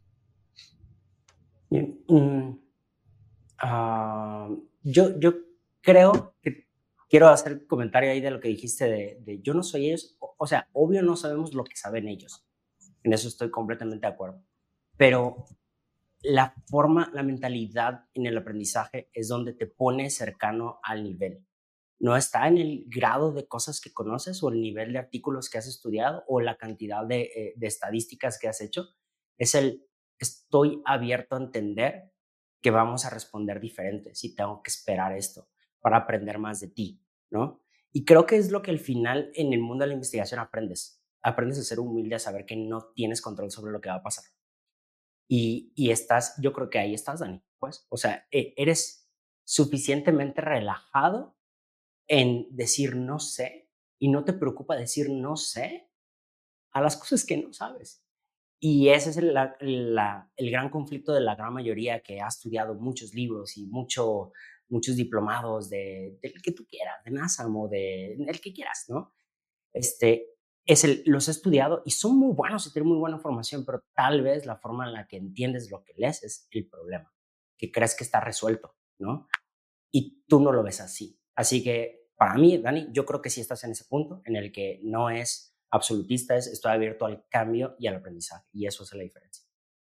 Yo creo que quiero hacer el comentario ahí de lo que dijiste de yo no soy ellos, o sea, obvio no sabemos lo que saben ellos, en eso estoy completamente de acuerdo, pero la forma, la mentalidad en el aprendizaje es donde te pone cercano al nivel, no está en el grado de cosas que conoces o el nivel de artículos que has estudiado o la cantidad de estadísticas que has hecho. Es el estoy abierto a entender que vamos a responder diferente si tengo que esperar esto para aprender más de ti, ¿no? Y creo que es lo que al final en el mundo de la investigación aprendes. Aprendes a ser humilde, a saber que no tienes control sobre lo que va a pasar. Y estás, yo creo que ahí estás, Dani, pues. O sea, eres suficientemente relajado en decir no sé y no te preocupa decir no sé a las cosas que no sabes. Y ese es el gran conflicto de la gran mayoría que ha estudiado muchos libros y muchos diplomados del que tú quieras, de NASAM o el que quieras, ¿no? Los he estudiado y son muy buenos y tienen muy buena formación, pero tal vez la forma en la que entiendes lo que lees es el problema, que crees que está resuelto, ¿no? Y tú no lo ves así. Así que para mí, Dani, yo creo que sí estás en ese punto en el que no es absolutista, estoy abierto al cambio y al aprendizaje, y eso es la diferencia.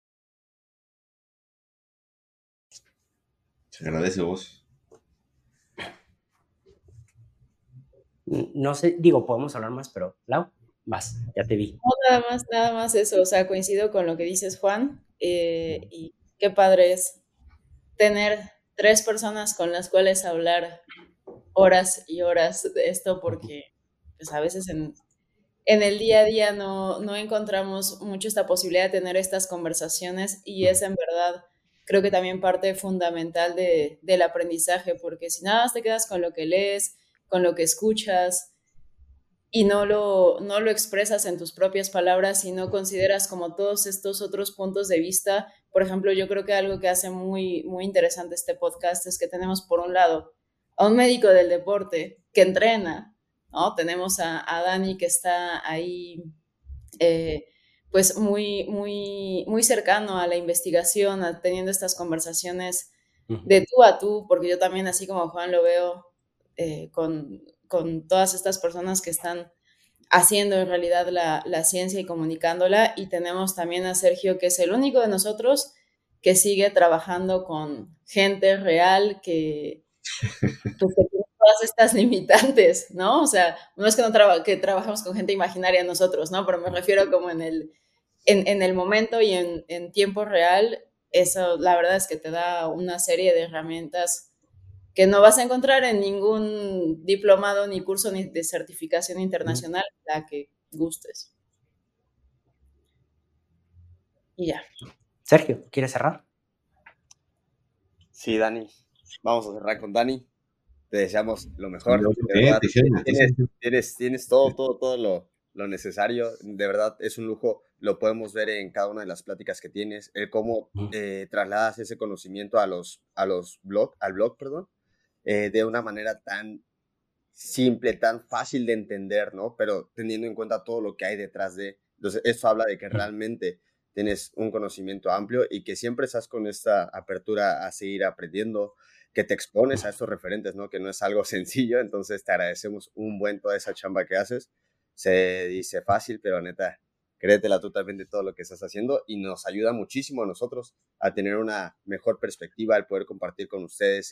Se agradece vos. No sé, digo, podemos hablar más, pero Lau, vas, ya te vi. No, nada más eso, o sea, coincido con lo que dices, Juan, y qué padre es tener 3 personas con las cuales hablar horas y horas de esto, porque pues a veces en el día a día no encontramos mucho esta posibilidad de tener estas conversaciones y es en verdad, creo que también parte fundamental del aprendizaje, porque si nada más te quedas con lo que lees, con lo que escuchas y no lo expresas en tus propias palabras y no consideras como todos estos otros puntos de vista. Por ejemplo, yo creo que algo que hace muy, muy interesante este podcast es que tenemos por un lado a un médico del deporte que entrena, ¿no? Tenemos a Dani que está ahí pues muy, muy, muy cercano a la investigación, teniendo estas conversaciones de tú a tú, porque yo también, así como Juan, lo veo con todas estas personas que están haciendo en realidad la ciencia y comunicándola. Y tenemos también a Sergio, que es el único de nosotros que sigue trabajando con gente real que tiene todas estas limitantes, ¿no? O sea, no es que, que trabajamos con gente imaginaria nosotros, ¿no? Pero me refiero como en el momento y en tiempo real, eso la verdad es que te da una serie de herramientas que no vas a encontrar en ningún diplomado, ni curso, ni de certificación internacional, la que gustes. Y ya. Sergio, ¿quieres cerrar? Sí, Dani. Vamos a cerrar con Dani. Te deseamos lo mejor. De verdad, tienes todo lo necesario. De verdad, es un lujo. Lo podemos ver en cada una de las pláticas que tienes. El cómo trasladas ese conocimiento al blog, perdón, de una manera tan simple, tan fácil de entender, ¿no? Pero teniendo en cuenta todo lo que hay detrás de. Entonces, eso habla de que realmente tienes un conocimiento amplio y que siempre estás con esta apertura a seguir aprendiendo, que te expones a estos referentes, ¿no? Que no es algo sencillo, entonces te agradecemos un buen toda esa chamba que haces. Se dice fácil, pero neta, créetela tú también de todo lo que estás haciendo y nos ayuda muchísimo a nosotros a tener una mejor perspectiva, al poder compartir con ustedes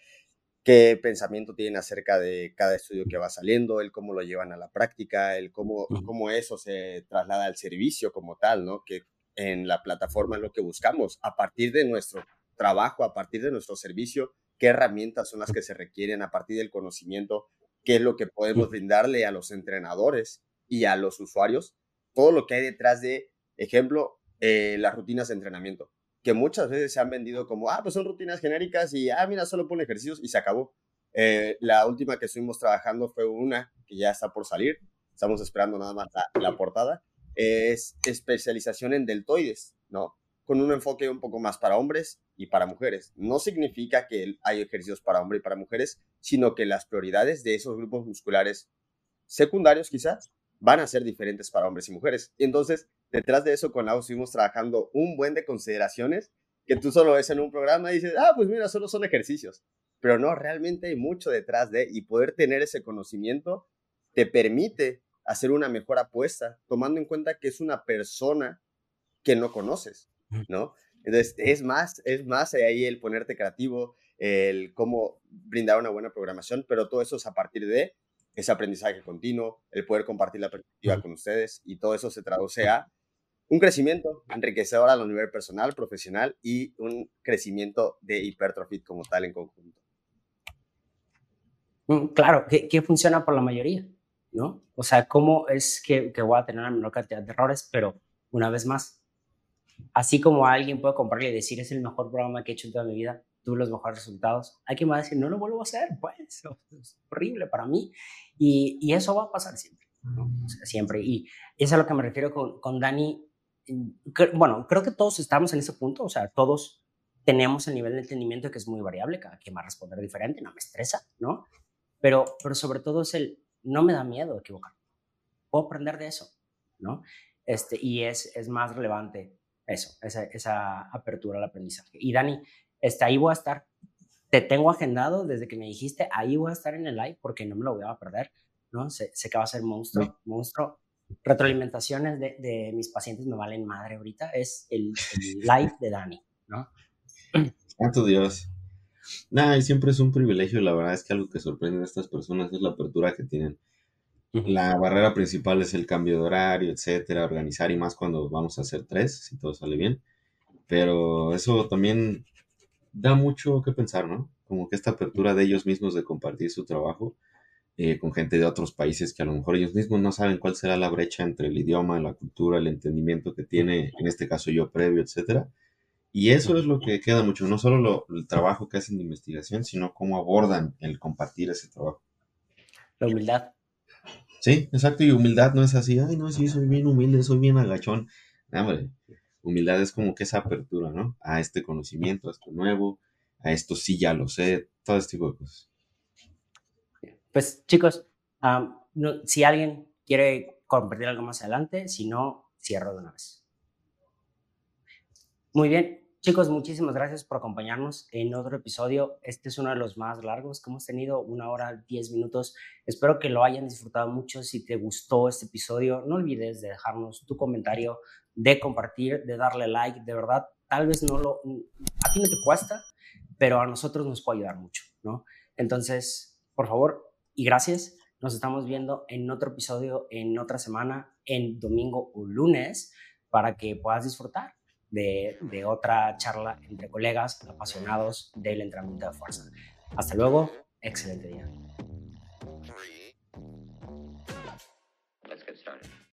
qué pensamiento tienen acerca de cada estudio que va saliendo, el cómo lo llevan a la práctica, el cómo eso se traslada al servicio como tal, ¿no? Que en la plataforma es lo que buscamos, a partir de nuestro trabajo, a partir de nuestro servicio, qué herramientas son las que se requieren, a partir del conocimiento, qué es lo que podemos brindarle a los entrenadores y a los usuarios, todo lo que hay detrás de, ejemplo, las rutinas de entrenamiento, que muchas veces se han vendido como, pues son rutinas genéricas y, mira, solo pone ejercicios y se acabó. La última que estuvimos trabajando fue una que ya está por salir, estamos esperando nada más la portada, es especialización en deltoides, ¿no? Con un enfoque un poco más para hombres y para mujeres. No significa que hay ejercicios para hombres y para mujeres, sino que las prioridades de esos grupos musculares secundarios quizás van a ser diferentes para hombres y mujeres. Y entonces, detrás de eso, con Lau estuvimos trabajando un buen de consideraciones que tú solo ves en un programa y dices, pues mira, solo son ejercicios. Pero no, realmente hay mucho detrás de, y poder tener ese conocimiento te permite hacer una mejor apuesta, tomando en cuenta que es una persona que no conoces, ¿no? Entonces, es más ahí el ponerte creativo, el cómo brindar una buena programación, pero todo eso es a partir de ese aprendizaje continuo, el poder compartir la perspectiva con ustedes, y todo eso se traduce a un crecimiento enriquecedor a nivel personal, profesional, y un crecimiento de Hypertrofit como tal en conjunto. Claro, que funciona por la mayoría, ¿no? O sea, ¿cómo es que voy a tener la menor cantidad de errores? Pero una vez más, así como alguien puede comprarle y decir es el mejor programa que he hecho en toda mi vida, tuve los mejores resultados, hay quien va a decir no lo vuelvo a hacer, pues es horrible para mí, y eso va a pasar siempre, ¿no? O sea, siempre, y eso es a lo que me refiero con Dani. Bueno, creo que todos estamos en ese punto, o sea, todos tenemos el nivel de entendimiento que es muy variable, cada quien va a responder diferente, no me estresa, ¿no? Pero sobre todo es no me da miedo equivocar, puedo aprender de eso, ¿no? Y es más relevante eso, esa apertura al aprendizaje. Y Dani, ahí voy a estar, te tengo agendado desde que me dijiste, ahí voy a estar en el live porque no me lo voy a perder, ¿no? Sé que va a ser monstruo. Retroalimentaciones de mis pacientes me valen madre ahorita, es el live de Dani, ¿no? Santo Dios. Nada, y siempre es un privilegio, la verdad es que algo que sorprende a estas personas es la apertura que tienen. La barrera principal es el cambio de horario, etcétera, organizar, y más cuando vamos a hacer 3, si todo sale bien. Pero eso también da mucho que pensar, ¿no? Como que esta apertura de ellos mismos de compartir su trabajo con gente de otros países que a lo mejor ellos mismos no saben cuál será la brecha entre el idioma, la cultura, el entendimiento que tiene, en este caso yo previo, etcétera. Y eso es lo que queda mucho, no solo el trabajo que hacen de investigación, sino cómo abordan el compartir ese trabajo. La humildad. Sí, exacto, y humildad no es así, ay, no, sí, soy bien humilde, soy bien agachón. No, hombre, humildad es como que esa apertura, ¿no? A este conocimiento, a esto nuevo, a esto sí ya lo sé, todo este tipo de cosas. Pues chicos, si alguien quiere compartir algo más adelante, si no, cierro de una vez. Muy bien, chicos, muchísimas gracias por acompañarnos en otro episodio. Este es uno de los más largos que hemos tenido, 1 hora, 10 minutos. Espero que lo hayan disfrutado mucho. Si te gustó este episodio, no olvides de dejarnos tu comentario, de compartir, de darle like. De verdad, tal vez a ti no te cuesta, pero a nosotros nos puede ayudar mucho, ¿no? Entonces, por favor y gracias. Nos estamos viendo en otro episodio, en otra semana, en domingo o lunes, para que puedas disfrutar de otra charla entre colegas apasionados del entrenamiento de fuerza. Hasta luego, excelente día.